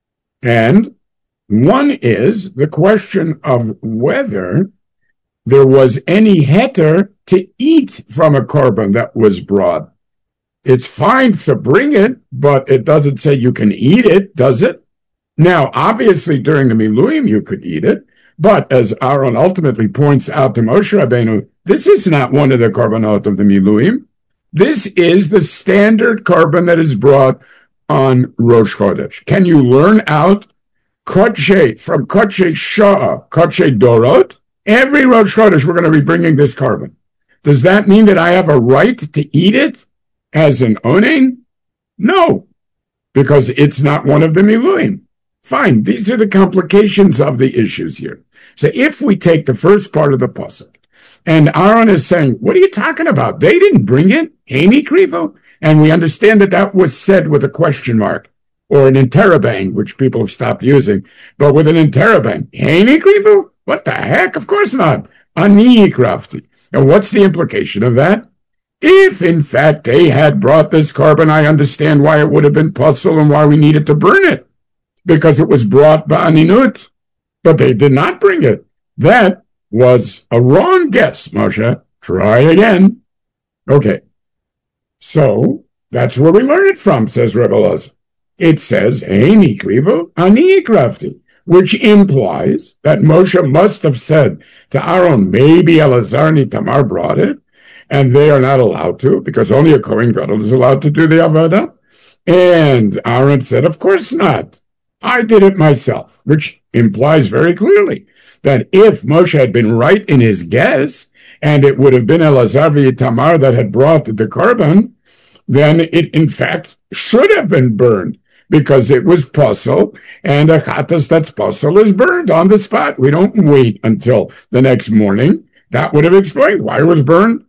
And one is the question of whether there was any heter to eat from a carbon that was brought. It's fine to bring it, but it doesn't say you can eat it, does it? Now, obviously, during the Miluim, you could eat it, but as Aaron ultimately points out to Moshe Rabbeinu, this is not one of the karbanot of the Miluim. This is the standard carbon that is brought on Rosh Chodesh. Can you learn out Kodshe, from Kodshe Shah, Kodshe Dorot? Every Rosh Chodesh, we're going to be bringing this carbon. Does that mean that I have a right to eat it as an onen? No, because it's not one of the Miluim. Fine, these are the complications of the issues here. So if we take the first part of the pasuk, and Aaron is saying, what are you talking about? They didn't bring it, Hani Krivo? And we understand that that was said with a question mark, or an interrobang, which people have stopped using, but with an interrobang. Hani Krivo? What the heck? Of course not. Ani Krafti. And what's the implication of that? If, in fact, they had brought this carbon, I understand why it would have been puzzle and why we needed to burn it, because it was brought by Aninut. But they did not bring it. That was a wrong guess, Moshe. Try again. Okay. So, that's where we learn it from, says Rebbe Elazar. It says, Eini krivo, ani krafti, which implies that Moshe must have said to Aaron, maybe Elazar and Tamar brought it, and they are not allowed to, because only a Kohen Gadol is allowed to do the Avodah. And Aaron said, of course not. I did it myself, which implies very clearly that if Moshe had been right in his guess, and it would have been Elazar v'Tamar that had brought the carbon, then it in fact should have been burned, because it was puzzle, and a chatas that's puzzle is burned on the spot. We don't wait until the next morning. That would have explained why it was burned.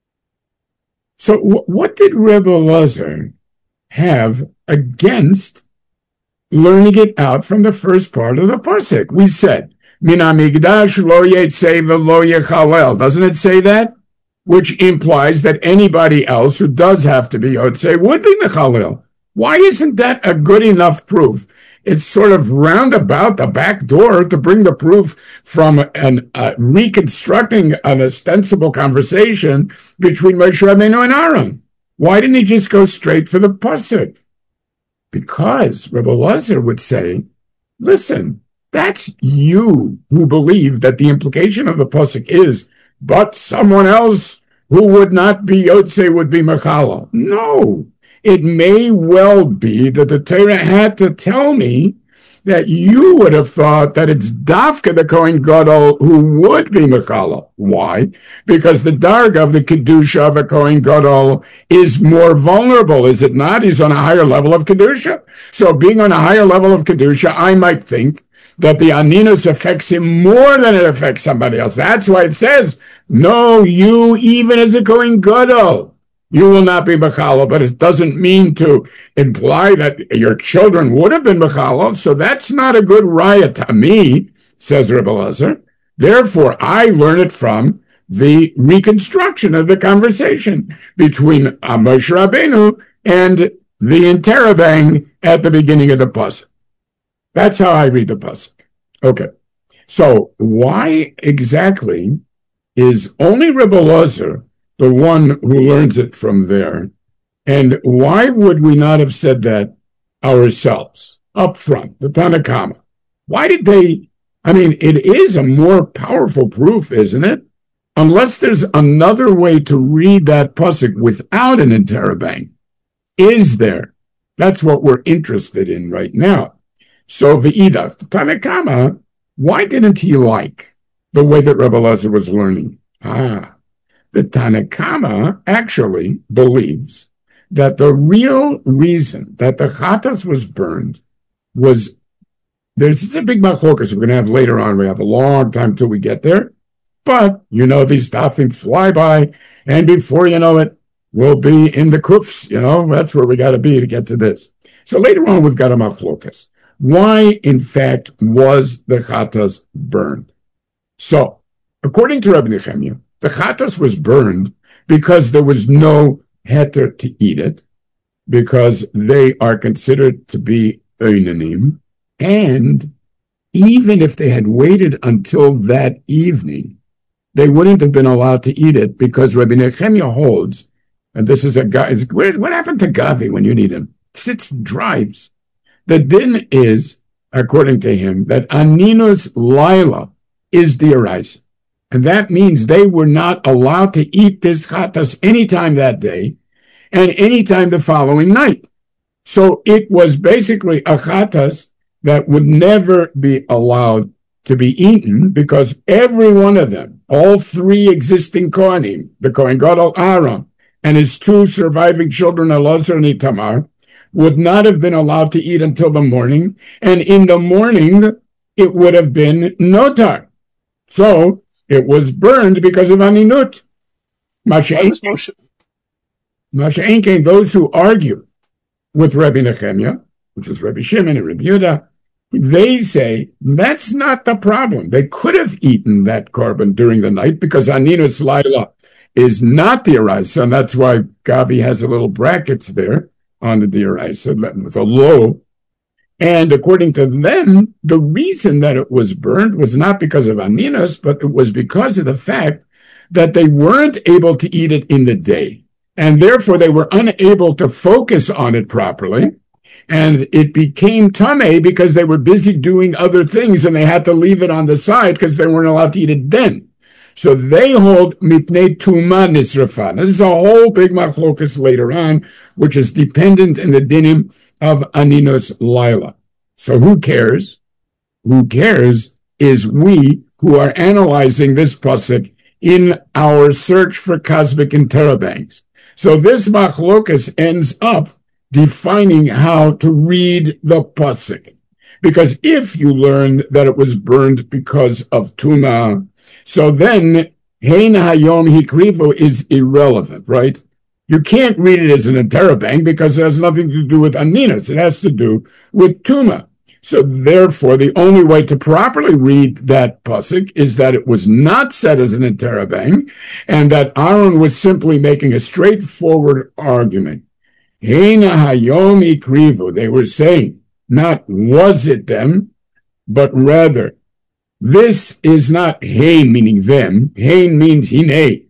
So w- what did Rebbe Elazar have against learning it out from the first part of the pasuk? We said, Min hamikdash lo yetzei v'lo yechalel. Doesn't it say that? Which implies that anybody else who does have to be yotzei would be mechalel. Why isn't that a good enough proof? It's sort of roundabout the back door to bring the proof from an uh, reconstructing an ostensible conversation between Moshe Rabbeinu and Aaron. Why didn't he just go straight for the pasuk? Because Rebbe Elazar would say, listen, that's you who believe that the implication of the pasuk is, but someone else who would not be Yotzei would be Mechala. No, it may well be that the Torah had to tell me that you would have thought that it's Dafka the Kohen Gadol who would be Mechala. Why? Because the Darga of the Kedusha of a Kohen Gadol is more vulnerable, is it not? He's on a higher level of Kedusha. So being on a higher level of Kedusha, I might think that the Aninus affects him more than it affects somebody else. That's why it says, no, you, even as a Kohen Gadol, you will not be Mechala, but it doesn't mean to imply that your children would have been Mechala, so that's not a good raya to me, says Rebbe Elazar. Therefore, I learn it from the reconstruction of the conversation between Moshe Rabbeinu and the interrobang at the beginning of the pasuk. That's how I read the pasuk. Okay, so why exactly is only Rebbe Elazar the one who learns it from there? And why would we not have said that ourselves up front, the Tanna Kama? Why did they? I mean, it is a more powerful proof, isn't it? Unless there's another way to read that pasuk without an interrobang. Is there? That's what we're interested in right now. So V'ida, the Tanna Kama, why didn't he like the way that Rebbe Elazar was learning? Ah, the Tanna Kama actually believes that the real reason that the Chatas was burned was, there's a big machlokas we're going to have later on. We have a long time till we get there. But, you know, these tafim fly by, and before you know it, we'll be in the kufs, you know, that's where we got to be to get to this. So later on, we've got a machlokas. Why, in fact, was the Chatas burned? So, according to Rabbi Nechemia, the Chatas was burned because there was no heter to eat it, because they are considered to be oinanim, and even if they had waited until that evening, they wouldn't have been allowed to eat it, because Rabbi Nechemia holds, and this is a guy, what happened to Gavi when you need him? Sits, drives. The din is, according to him, that Aninus Laila is the Araisa. And that means they were not allowed to eat this Chatas anytime that day and anytime the following night. So it was basically a Chatas that would never be allowed to be eaten, because every one of them, all three existing Kohanim, the Kohen Gadol Aaron and his two surviving children, Elazar and Itamar, would not have been allowed to eat until the morning, and in the morning it would have been notar. So it was burned because of aninut. Masha'enkein, those who argue with Rabbi Nechemia, which is Rabbi Shimon and Rabbi Yehuda, they say that's not the problem. They could have eaten that korban during the night, because aninus laila is not the Araisa, and that's why Gavi has a little brackets there on the Araisa with a low. And according to them, the reason that it was burned was not because of aninus, but it was because of the fact that they weren't able to eat it in the day. And therefore, they were unable to focus on it properly. And it became tameh because they were busy doing other things, and they had to leave it on the side because they weren't allowed to eat it then. So they hold mipnei tuma nisrafa. Now, this is a whole big machlokas later on, which is dependent in the dinim of aninus laila. So who cares? Who cares is we who are analyzing this pasuk in our search for cosmic interrobangs. So this machlokas ends up defining how to read the pasuk. Because if you learn that it was burned because of tuma, so then hein hayom hikrivo is irrelevant, right? You can't read it as an interrobang because it has nothing to do with aninus. It has to do with tuma. So therefore, the only way to properly read that pasuk is that it was not said as an interrobang, and that Aaron was simply making a straightforward argument. Hein hayom hikrivo. They were saying, not was it them, but rather, this is not hein meaning them. Hein means hine.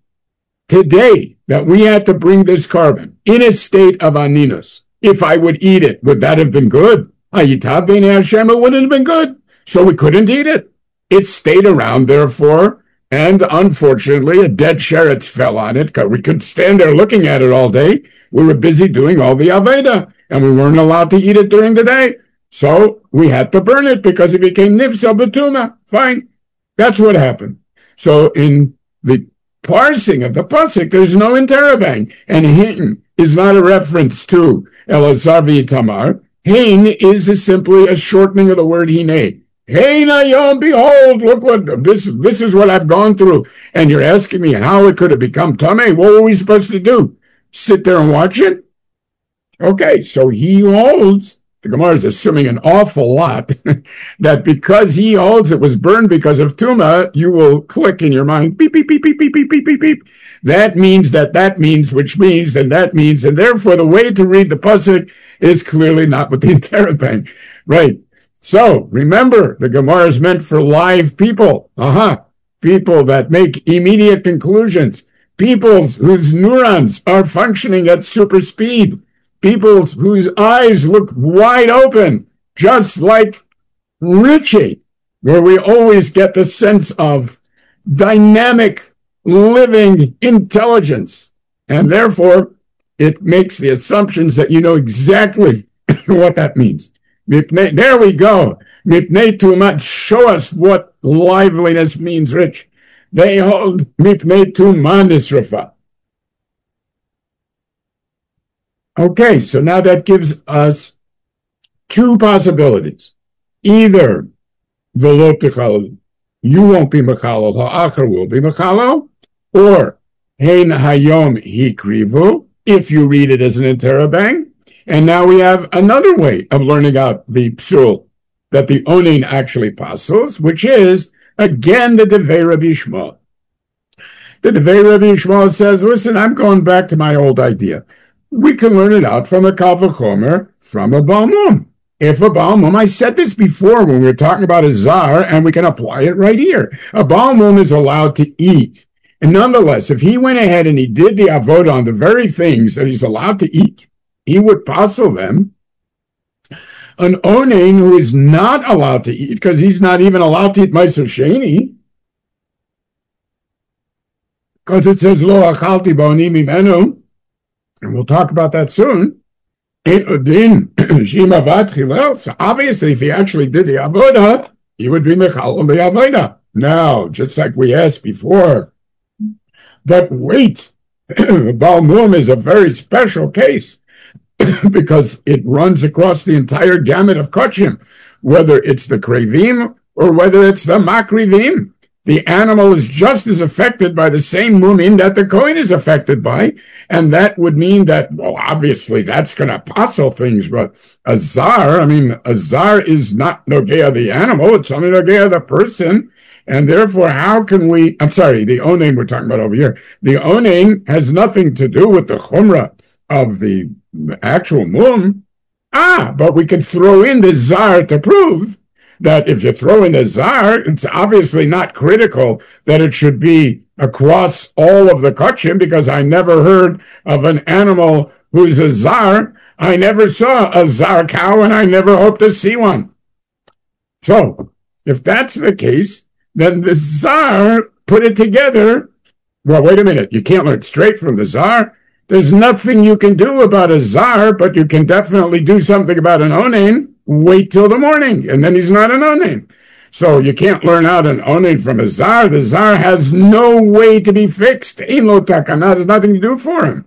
Today, that we had to bring this korban in a state of aninus. If I would eat it, would that have been good? Hayitav b'nei Hashem, it wouldn't have been good. So we couldn't eat it. It stayed around, therefore, and unfortunately, a dead sheretz fell on it. We could stand there looking at it all day. We were busy doing all the Aveda, and we weren't allowed to eat it during the day. So we had to burn it because it became nifsa b'tuma. Fine. That's what happened. So in the parsing of the pasuk, there's no interrobang. And hein is not a reference to Elazar v'Itamar. Hein is a simply a shortening of the word hine. Hein hayom, behold, look what, this, this is what I've gone through. And you're asking me how it could have become tameh. What were we supposed to do? Sit there and watch it? Okay, so he holds, the Gemara is assuming an awful lot, that because he holds it was burned because of tuma, you will click in your mind, beep, beep, beep, beep, beep, beep, beep, beep, beep. That means that that means, which means, and that means, and therefore the way to read the pasuk is clearly not with the interrobang. Right. So remember, the Gemara is meant for live people. Uh-huh. People that make immediate conclusions. People whose neurons are functioning at super speed. People whose eyes look wide open, just like Richie, where we always get the sense of dynamic, living intelligence. And therefore, it makes the assumptions that you know exactly what that means. There we go. Mipnei too much. Show us what liveliness means, Rich. they hold mipnei tuma nisrafa. Okay, so now that gives us two possibilities. Either the lo tichal, you won't be mechalel, ha'achar will be mechalel, or hein hayom hikrivu, if you read it as an interabang. And now we have another way of learning out the psul, that the onin actually passes, which is, again, the Devei Rabbi Yishmael. The Devei Rabbi Yishmael says, listen, I'm going back to my old idea. We can learn it out from a Kal V'chomer, from a Baal Mum. If a Baal Mum, I said this before when we were talking about a Zar, and we can apply it right here. A Baal Mum is allowed to eat. And nonetheless, if he went ahead and he did the avodah on the very things that he's allowed to eat, he would passel them. An onen who is not allowed to eat, because he's not even allowed to eat Meiser Sheni, because it says, Lo achalti ba'oni mimenu, and we'll talk about that soon. So obviously, if he actually did the avodah, he would be mechal the avodah. Now, just like we asked before. But wait, Baal Mum is a very special case because it runs across the entire gamut of kachim, whether it's the krevim or whether it's the makrivim. The animal is just as affected by the same mumin that the kohen is affected by, and that would mean that, well, obviously that's going to passel things, but a zar, I mean, a zar is not nogea the animal, it's only nogea the person, and therefore how can we, I'm sorry, the onain we're talking about over here, the onain has nothing to do with the chumrah of the actual mum, ah, but we can throw in the zar to prove that if you throw in a zar, it's obviously not critical that it should be across all of the kachim, because I never heard of an animal who's a zar. I never saw a zar cow, and I never hope to see one. So, if that's the case, then the zar put it together. Well, wait a minute. You can't learn straight from the zar. There's nothing you can do about a zar, but you can definitely do something about an onain. Wait till the morning, and then he's not an onain. So you can't learn out an onain from a zar. The zar has no way to be fixed. Ein lo takana, there's nothing to do for him.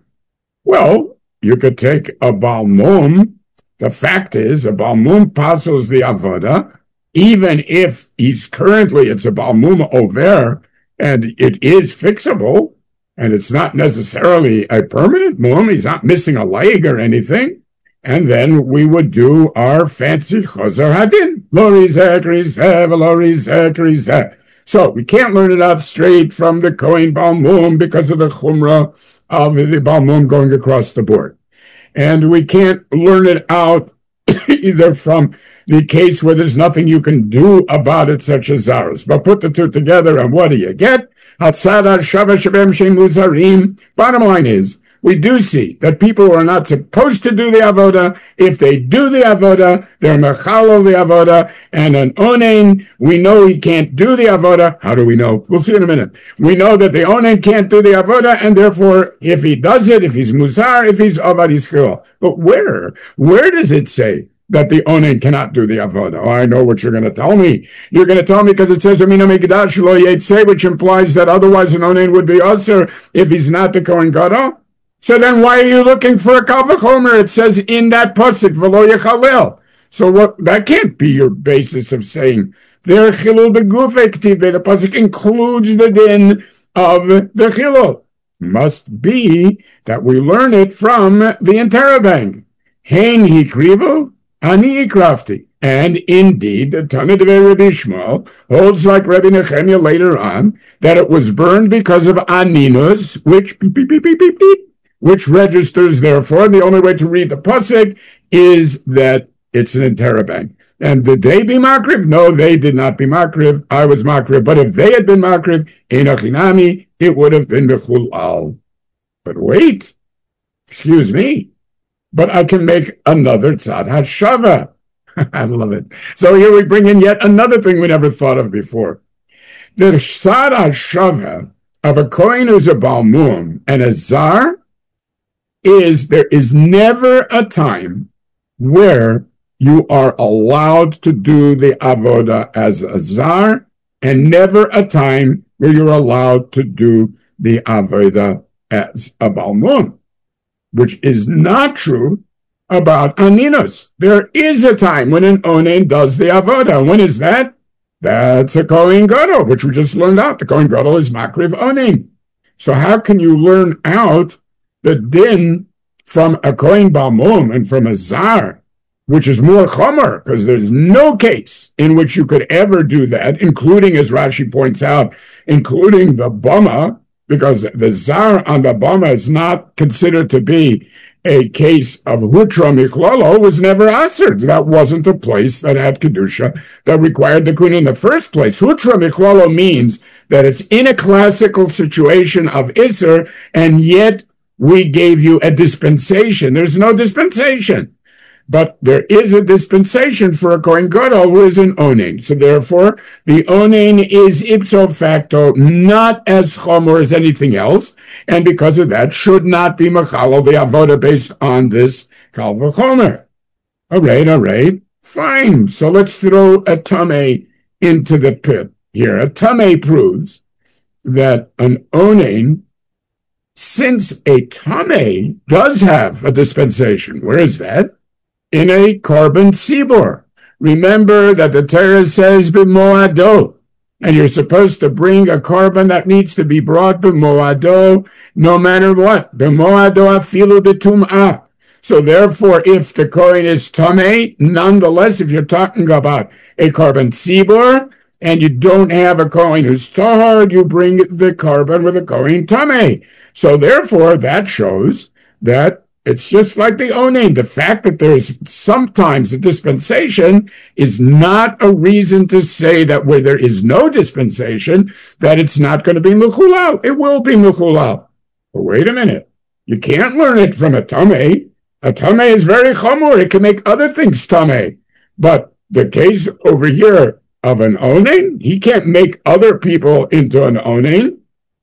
Well, you could take a Baal Mum. The fact is, a Baal Mum passes the avodah, even if he's currently, it's a Baal Mum over, and it is fixable, and it's not necessarily a permanent mum. He's not missing a leg or anything. And then we would do our fancy Chazar Hadin. Lo rizeh, rizeh, v'lo rizeh, rizeh. So we can't learn it out straight from the Kohen Baal Mum because of the Chumrah of the Baal Mum going across the board. And we can't learn it out either from the case where there's nothing you can do about it, such as ours. But put the two together, and what do you get? Hatzada Shava Shabem Shem Muzarim. Bottom line is, we do see that people who are not supposed to do the avodah, if they do the avodah, they're mechalo the avodah, and an onain, we know he can't do the avodah. How do we know? We'll see in a minute. We know that the onain can't do the avodah, and therefore, if he does it, if he's musar, if he's avad yisrael. But where? Where does it say that the onain cannot do the avodah? Oh, I know what you're going to tell me. You're going to tell me because it says Amina Mikdash lo yetzeh, which implies that otherwise an onain would be usher if he's not the Kohen Gadol. So then why are you looking for a Kal V'chomer? It says in that pasuk, V'lo yechalel. So what? That can't be your basis of saying there chilul begufei k'tivei. The pasuk includes the din of the chilul. Must be that we learn it from the interabang. Hein hikrivu, ani ikrafti. And indeed, the Tana Devei Rabbi Yishmael holds like Rabbi Nechemia later on that it was burned because of aninus, which beep, beep, beep, beep, beep, beep, which registers therefore, and the only way to read the pasuk is that it's an interabang. And did they be makriv? No, they did not be makriv. I was makriv. But if they had been makriv, enochinami, it would have been bechul al. But wait, excuse me, but I can make another tzad hashava. I love it. So here we bring in yet another thing we never thought of before. The tzad hashava of a kohen who's a Baal Mum and a zar is there is never a time where you are allowed to do the avodah as a zar, and never a time where you're allowed to do the avodah as a balmum, which is not true about aninos. There is a time when an onen does the avodah. When is that? That's a Kohen Gadol, which we just learned out. The Kohen Gadol is makriv onen. So how can you learn out the din from a Kohen balmum and from a zar, which is more chomer, because there's no case in which you could ever do that, including, as Rashi points out, including the bama, because the zar on the bama is not considered to be a case of hutra michlolo, was never answered. That wasn't a place that had kedusha that required the queen in the first place. Hutra michlolo means that it's in a classical situation of iser, and yet we gave you a dispensation. There's no dispensation. But there is a dispensation for a Kohen Gadol who is an onen. So therefore, the onen is ipso facto not as chomer as anything else, and because of that, should not be machalo the avoda based on this kal v'chomer. All right, all right, fine. So let's throw a tameh into the pit here. A tameh proves that an onen, since a tameh does have a dispensation, where is that? In a korban tzibur. Remember that the Torah says b'moado, and you're supposed to bring a korban that needs to be brought b'moado, no matter what. B'moado afilu b'tum'ah. So therefore, if the kohen is tameh, nonetheless, if you're talking about a korban tzibur, and you don't have a kohen who's tahor, you bring the korban with a kohen tameh. So therefore, that shows that it's just like the onen. The fact that there's sometimes a dispensation is not a reason to say that where there is no dispensation, that it's not going to be mechulal. It will be mechulal. But wait a minute. You can't learn it from a tameh. A tameh is very chamor. It can make other things tameh. But the case over here of an onen, he can't make other people into an onen.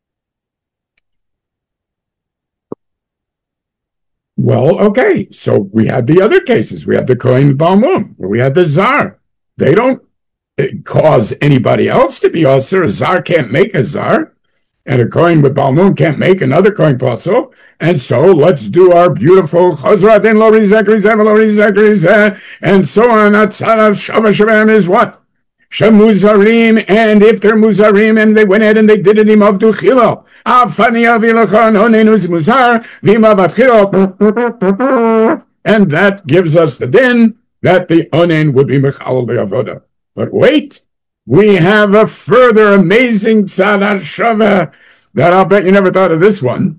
Well, okay, so we had the other cases. We had the Kohen Balmum, where we had the Zar. They don't cause anybody else to be Osir. A Zar can't make a Zar, and a Kohen with Balmum can't make another Kohen Pasul. And so let's do our beautiful Chazrat in Lori Zekri, Lori Zekri, and so on. Atzara Shava Shabam is what? Shemuzarim, and if they're Muzarim, and they went ahead and they did it, Imavdu Chilo. Afani Avilachan, Onenus Muzar, Vimavat Chilo. And that gives us the din that the Onen would be Mechal the Avoda. But wait, we have a further amazing Tzad Shava that I'll bet you never thought of this one.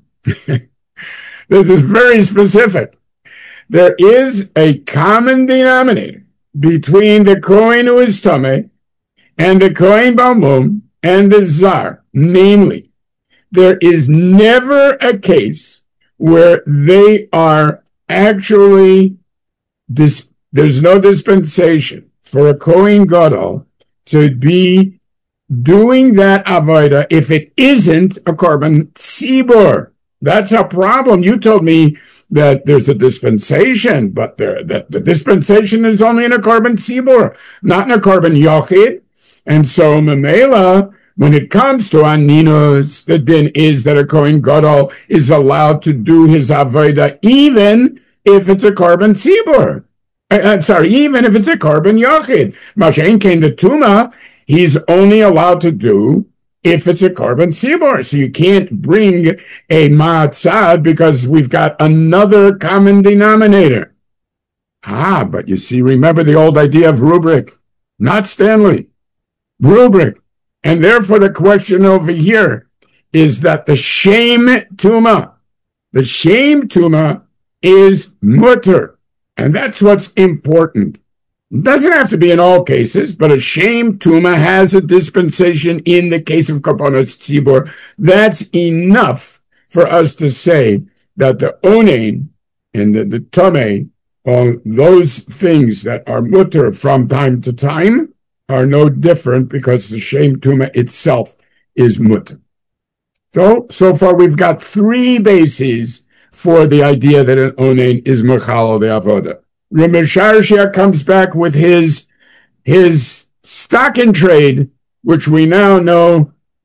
This is very specific. There is a common denominator between the Kohen who is Tameh and the Kohen Balmum and the Zar. Namely, there is never a case where they are actually, dis- there's no dispensation for a Kohen Gadol to be doing that avodah if it isn't a korban tzibur. That's a problem. You told me that there's a dispensation, but there, that the dispensation is only in a korban tzibur, not in a korban yochid. And so, Mamela, when it comes to aninos, the din is that a Kohen Gadol is allowed to do his avodah even if it's a korban tzibur. I'm sorry, even if it's a korban yochid. Mashen came the tuma, he's only allowed to do if it's a korban tzibur. So you can't bring a ma'atzad because we've got another common denominator. Ah, but you see, remember the old idea of rubric, not Stanley. Rubric. And therefore the question over here is that the shame tuma, the shame tuma is mutter. And that's what's important. It doesn't have to be in all cases, but a shame tuma has a dispensation in the case of korbanos tzibur. That's enough for us to say that the onen and the, the tameh, all those things that are mutter from time to time, are no different because the shame tuma itself is mutter. So, so far we've got three bases for the idea that an onen is mechalo the avoda. Ramesharshia comes back with his, his stock in trade, which we now know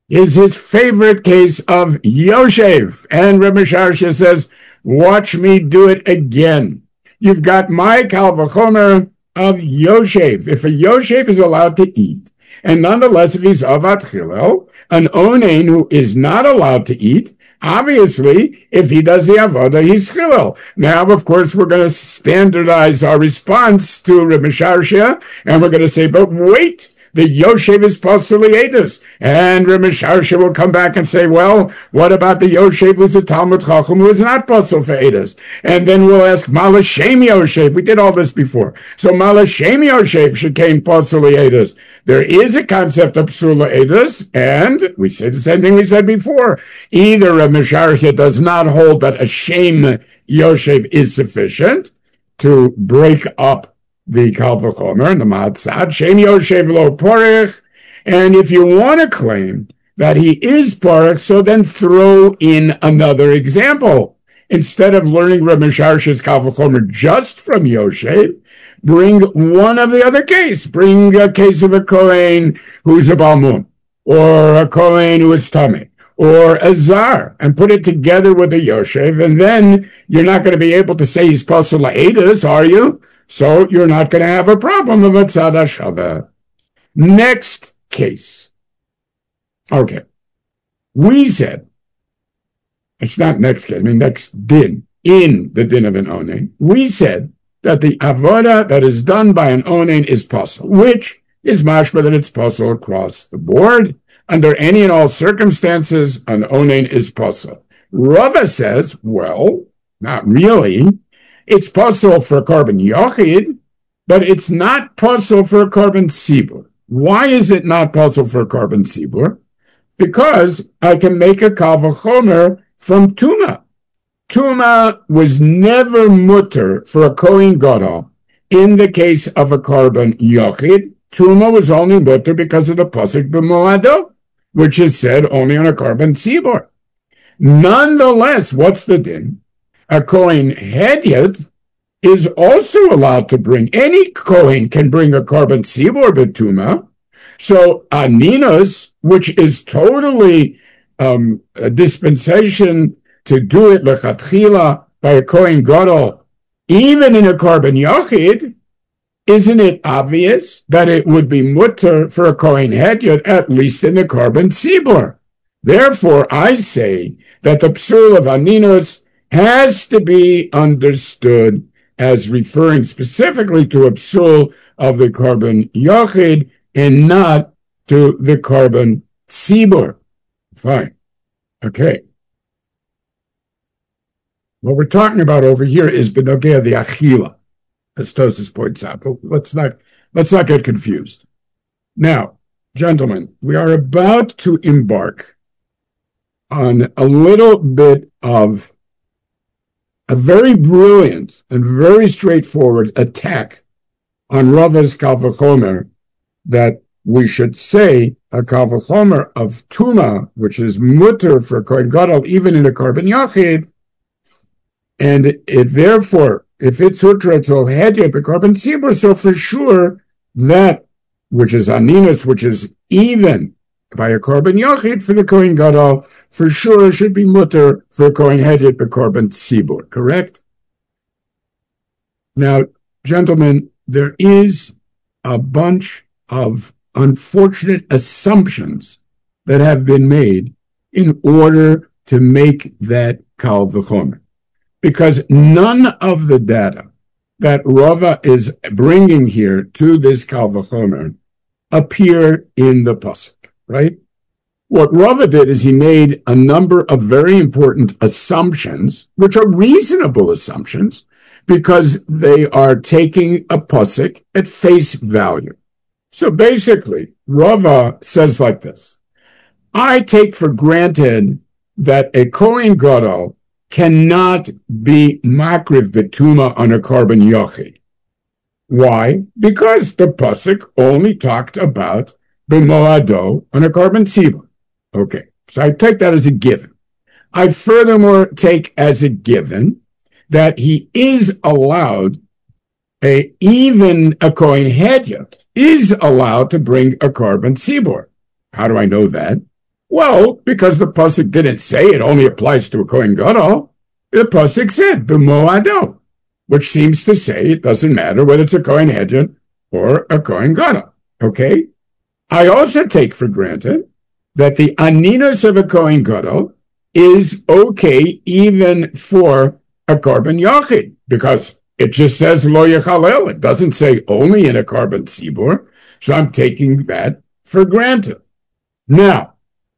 is his favorite case of Yoshev. And Reb Misharsha says, watch me do it again. You've got my Kal V'chomer of Yoshev. If a Yoshev is allowed to eat, and nonetheless, if he's Avat Chilel, an Onein who is not allowed to eat, obviously, if he does the Avodah, he's Chilel. Now, of course, we're going to standardize our response to Reb Misharsha, and we're going to say, but wait, the Yoshev is Posel Edus. And Reb Misharsha will come back and say, well, what about the Yoshev who's a Talmud Chacham who is not Posel for Edus? And then we'll ask, Malashem Yoshev. We did all this before. So Malashem Yoshev should came Posel Edus. There is a concept of Psula Edus, and we say the same thing we said before. Either Reb Misharsha does not hold that a Shem Yoshev is sufficient to break up the Kal V'chomer and the Matzad, Shem Yoshev Lo Porech, and if you want to claim that he is Porech, so then throw in another example. Instead of learning Reb Misharsha's Kal V'chomer just from Yoshev, bring one of the other case. Bring a case of a Kohen who's a Balmum, or a Kohen who is Tameh, or a Zar, and put it together with a Yoshev, and then you're not going to be able to say he's Posel Edus, are you? So you're not going to have a problem of a Tzad HaShaveh. Next case. Okay. We said, it's not next case, I mean next din, in the din of an Onein, we said that the Avodah that is done by an Onein is Posel, which is mashma that it's Posel across the board. Under any and all circumstances, an Onein is Posel. Rava says, well, not really. It's Posel for a carbon Yochid, but it's not Posel for a carbon Tzibur. Why is it not Posel for a carbon Tzibur? Because I can make a Kal V'chomer from Tuma. Tuma was never mutter for a Kohen Gadol. In the case of a carbon Yochid, Tuma was only mutter because of the Pasuk B'Moado, which is said only on a carbon Tzibur. Nonetheless, what's the din? A Kohen Hedyot is also allowed to bring, any Kohen can bring a carbon Tzibur B'Tuma. So Aninos, which is totally um, a dispensation to do it lechatchila by a Kohen Gadol, even in a carbon Yochid, isn't it obvious that it would be mutter for a Kohen Hedyot, at least in the carbon Tzibur? Therefore, I say that the psul of Aninos has to be understood as referring specifically to a psul of the carbon Yochid and not to the carbon Tzibur. Fine. Okay. What we're talking about over here is Benogea the Achila, as Tosfos points out. But let's not, let's not get confused. Now, gentlemen, we are about to embark on a little bit of a very brilliant and very straightforward attack on Rava's Kal V'chomer, that we should say a Kal V'chomer of Tuma, which is mutter for Kohen Gadol, even in a carbon Yachid, and it, therefore, if it's Utra Tol Hedyot a carbon Tzibur, so for sure that which is Aninos, which is even by a carbon Yachid for the Kohen Gadol, for sure should be mutter for a Kohen Hedyot a carbon Tzibur, correct? Now, gentlemen, there is a bunch of unfortunate assumptions that have been made in order to make that Kal V'chomer. Because none of the data that Rava is bringing here to this Kal V'chomer appear in the Pasuk, right? What Rava did is he made a number of very important assumptions, which are reasonable assumptions, because they are taking a Pasuk at face value. So basically, Rava says like this: I take for granted that a Kohen Gadol cannot be makriv betuma on a carbon yochid. Why? Because the pasuk only talked about b'moado on a carbon tzibur. Okay, so I take that as a given. I furthermore take as a given that he is allowed, a even a Kohen Hedyot is allowed to bring a carbon tzibur. How do I know that? Well, because the pasuk didn't say it only applies to a Kohen Gadol. The pasuk said b'moado, which seems to say it doesn't matter whether it's a Kohen Hedron or a Kohen Gadol. Okay? I also take for granted that the aninos of a Kohen Gadol is okay even for a Korban Yachid, because it just says lo yechalel. It doesn't say only in a Korban Tzibur, so I'm taking that for granted. Now,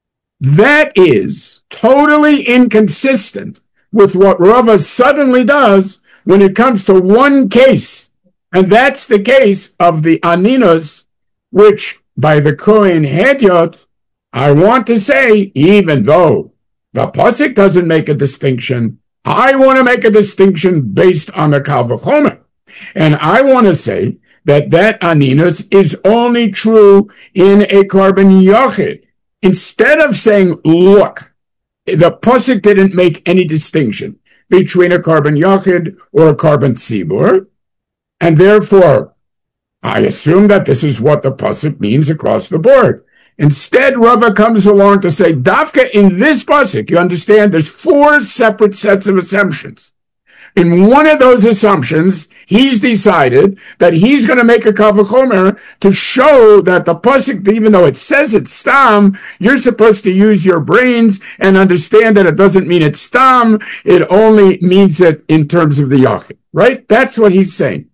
that is totally inconsistent with what Rava suddenly does when it comes to one case, and that's the case of the aninos, which by the Kohen Hedyot, I want to say, even though the pasuk doesn't make a distinction, I want to make a distinction based on the Kal V'chomer. And I want to say that that aninos is only true in a Korban Yachid. Instead of saying, look, the pasuk didn't make any distinction between a Korban Yachid or a Korban Tzibur, and therefore, I assume that this is what the pasuk means across the board. Instead, Rava comes along to say, Dafka, in this pasuk, you understand, there's four separate sets of assumptions. In one of those assumptions, he's decided that he's going to make a Kal V'chomer to show that the pasuk, even though it says it's stam, you're supposed to use your brains and understand that it doesn't mean it's stam, it only means it in terms of the yachid, right? That's what he's saying.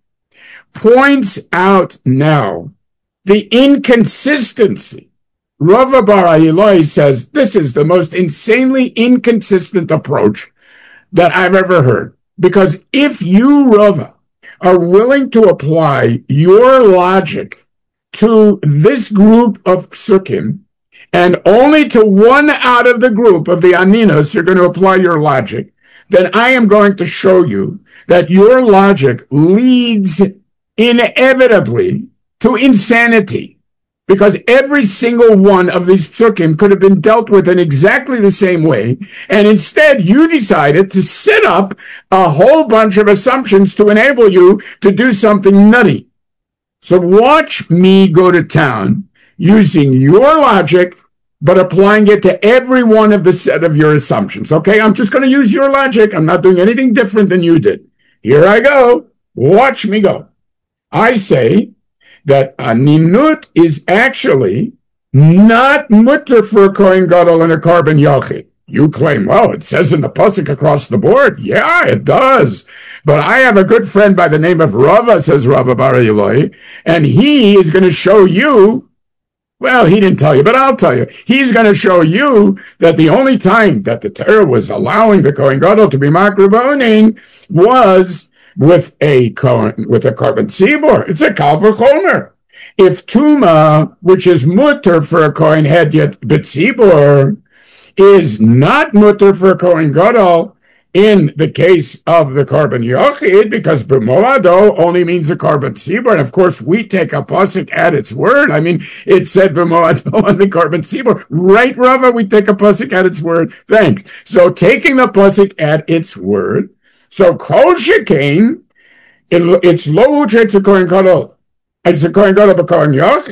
Points out now the inconsistency. Rava bar Ahilai says this is the most insanely inconsistent approach that I've ever heard. Because if you, Rava, are willing to apply your logic to this group of psukim, and only to one out of the group of the aninos you're going to apply your logic, then I am going to show you that your logic leads inevitably to insanity. Because every single one of these psukim could have been dealt with in exactly the same way, and instead you decided to set up a whole bunch of assumptions to enable you to do something nutty. So watch me go to town using your logic, but applying it to every one of the set of your assumptions. Okay, I'm just going to use your logic. I'm not doing anything different than you did. Here I go. Watch me go. I say that a ninut is actually not mutter for a Kohen Gadol and a Korban Yachid. You claim, well, it says in the pasuk across the board. Yeah, it does. But I have a good friend by the name of Rava, says Rava bar Ahilai, and he is going to show you, well, he didn't tell you, but I'll tell you. He's going to show you that the only time that the Torah was allowing the Kohen Gadol to be Makriv Onin was with a with a Korban Tzibur. It's a Kal V'chomer. If Tuma, which is mutter for a Kohen Hedyot b'Tzibur, is not mutter for a Kohen Gadol in the case of the Korban Yachid, because b'moado only means a Korban Tzibur, and of course we take a pasuk at its word. I mean, it said b'moado on the Korban Tzibur. Right, Rava? We take a pasuk at its word. Thanks. So taking the pasuk at its word, so Kol Shekain, it's lo it's a Kohen Gadol. It's a Kohen Gadol b'Korban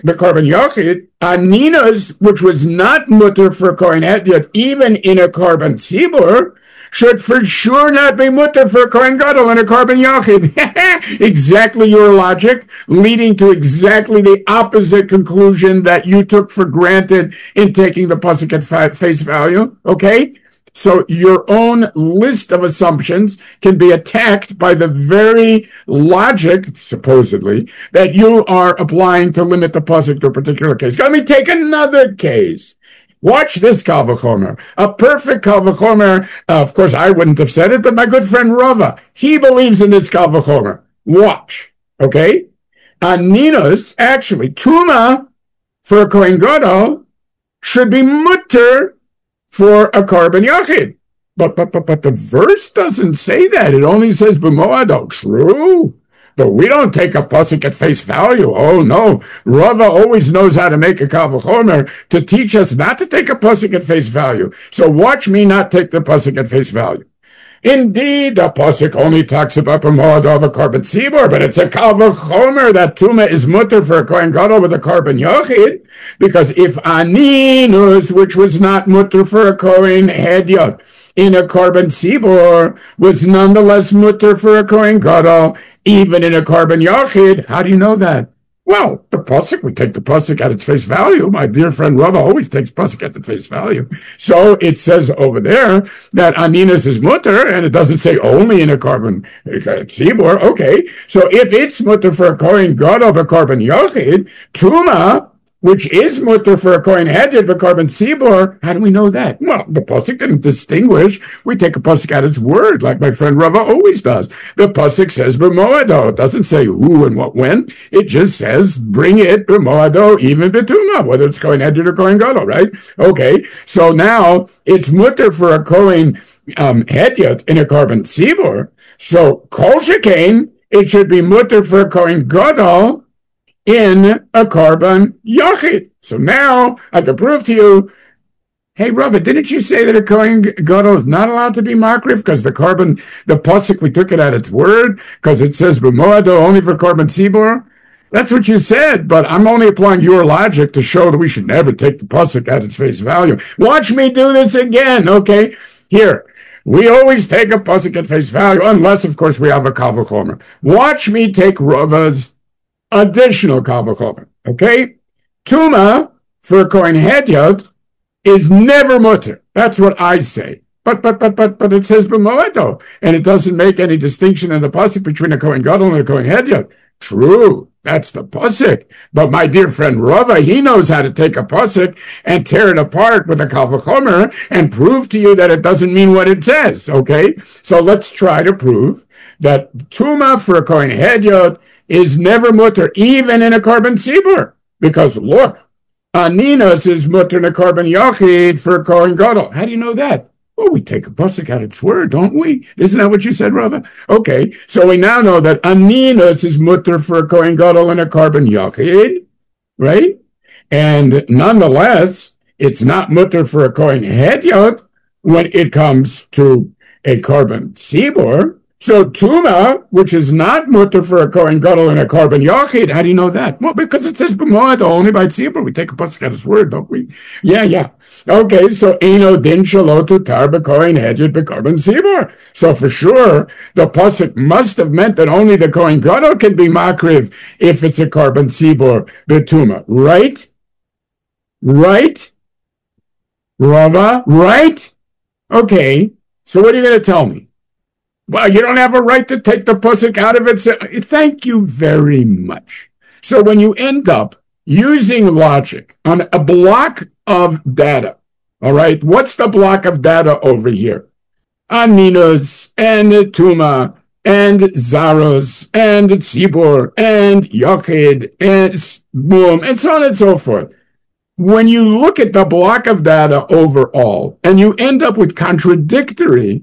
Yachid. Aninos, which was not mutter for a Kohen Hedyot, even in a Korban Tzibur, should for sure not be mutter for a Kohen Gadol and a Korban Yachid. Exactly your logic, leading to exactly the opposite conclusion that you took for granted in taking the pasuk at face value. Okay? So your own list of assumptions can be attacked by the very logic, supposedly, that you are applying to limit the pasuk to a particular case. Let me take another case. Watch this Kal V'chomer. A perfect Kal V'chomer. Uh, of course, I wouldn't have said it, but my good friend Rava, he believes in this Kal V'chomer. Watch. Okay? Aninos, actually, Tuma, for a Kohen Gadol, should be mutter for a Korban Yachid. But, but, but, but the verse doesn't say that. It only says b'moado. True. But we don't take a pasuk at face value. Oh, no. Rava always knows how to make a Kal V'chomer to teach us not to take a pasuk at face value. So watch me not take the pasuk at face value. Indeed, the pasuk only talks about b'moado of a carbon tzibor, but it's a kal v'chomer that tuma is mutter for a kohen gadol with a carbon yochid, because if aninus, which was not mutter for a kohen hedyot, in a carbon tzibor, was nonetheless mutter for a kohen gadol, even in a carbon yochid. How do you know that? Well, the pasuk, we take the pasuk at its face value. My dear friend Rava always takes pasuk at the face value. So it says over there that aninus is mutter, and it doesn't say only in a carbon tzibor. Okay, so if it's mutter for a kohen gadol, a carbon yochid, tuma, which is mutter for a kohen hedyot, but carbon tzibor, how do we know that? Well, the pasuk didn't distinguish. We take a pasuk at its word, like my friend Rava always does. The pasuk says b'moado. It doesn't say who and what when. It just says bring it b'moado, even b'tuma, whether it's kohen hedyot or kohen gadol, right? Okay, so now it's mutter for a kohen um, hedyot in a carbon tzibor. So kol shekain, it should be mutter for a kohen gadol in a carbon yachid. So now I can prove to you, hey, Rava, didn't you say that a kohen gadol is not allowed to be makrif because the carbon, the pasuk, we took it at its word because it says b'moado only for carbon tzibor? That's what you said, but I'm only applying your logic to show that we should never take the pasuk at its face value. Watch me do this again, okay? Here. We always take a pasuk at face value, unless, of course, we have a kal v'chomer. Watch me take Rava's additional kal v'chomer, okay? Tuma, for a kohen hedyot, is never mutter. That's what I say. But, but, but, but, but it says b'moado, and it doesn't make any distinction in the pasuk between a kohen gadol and a kohen hedyot. True, that's the pasuk. But my dear friend Rava, he knows how to take a pasuk and tear it apart with a kal v'chomer and prove to you that it doesn't mean what it says, okay? So let's try to prove that tuma for a kohen hedyot is never mutter, even in a carbon tzibor. Because look, aninus is mutter in a carbon yachid for a kohen gadol. How do you know that? Well, we take a pasuk at its word, don't we? Isn't that what you said, Rava? Okay, so we now know that aninus is mutter for a kohen gadol in a carbon yachid, right? And nonetheless, it's not mutter for a kohen hedyot when it comes to a carbon tzibor. So tuma, which is not mutter for a kohen gadol and a carbon yachid, how do you know that? Well, because it says b'moado only by tzibur. We take a pasuk at his word, don't we? Yeah, yeah. Okay, so eino din shelo tutar b'kohen hedyot b'carbon tzibur. So for sure, the pasuk must have meant that only the kohen gadol can be makriv if it's a carbon tzibur b'tuma, right? Right? Rava, right? Okay, so what are you going to tell me? Well, you don't have a right to take the pasuk out of it. So, thank you very much. So when you end up using logic on a block of data, all right, what's the block of data over here? Aninus and Tuma and Zaros and Tzibor and Yochid and Boom and so on and so forth. When you look at the block of data overall and you end up with contradictory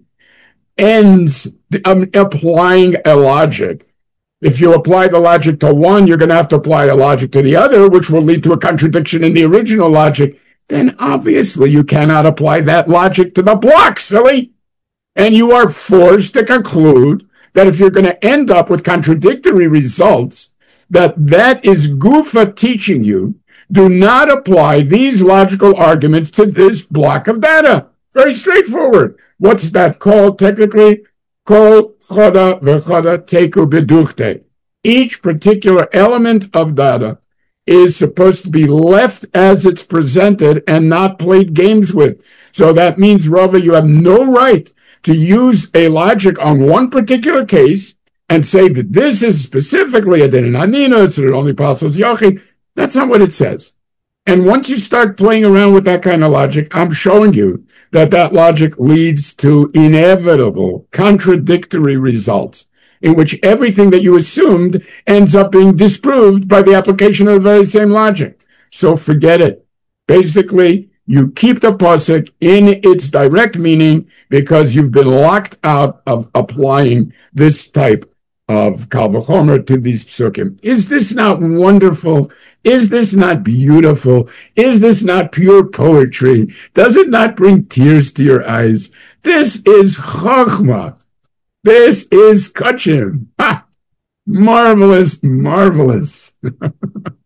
ends um, applying a logic. If you apply the logic to one, you're going to have to apply a logic to the other, which will lead to a contradiction in the original logic. Then obviously you cannot apply that logic to the block, silly. And you are forced to conclude that if you're going to end up with contradictory results, that that is Gufa teaching you, do not apply these logical arguments to this block of data. Very straightforward. What's that called technically? Kol choda v'choda teku beduchte. Each particular element of data is supposed to be left as it's presented and not played games with. So that means, Rava, you have no right to use a logic on one particular case and say that this is specifically a din in aninus, that it only passes yochid. That's not what it says. And once you start playing around with that kind of logic, I'm showing you that that logic leads to inevitable contradictory results in which everything that you assumed ends up being disproved by the application of the very same logic. So forget it. Basically, you keep the pasuk in its direct meaning because you've been locked out of applying this type of kal v'chomer to these psukim. Is this not wonderful? Is this not beautiful? Is this not pure poetry? Does it not bring tears to your eyes This is Chochmah. This is Kachim. Ha! Marvelous, marvelous.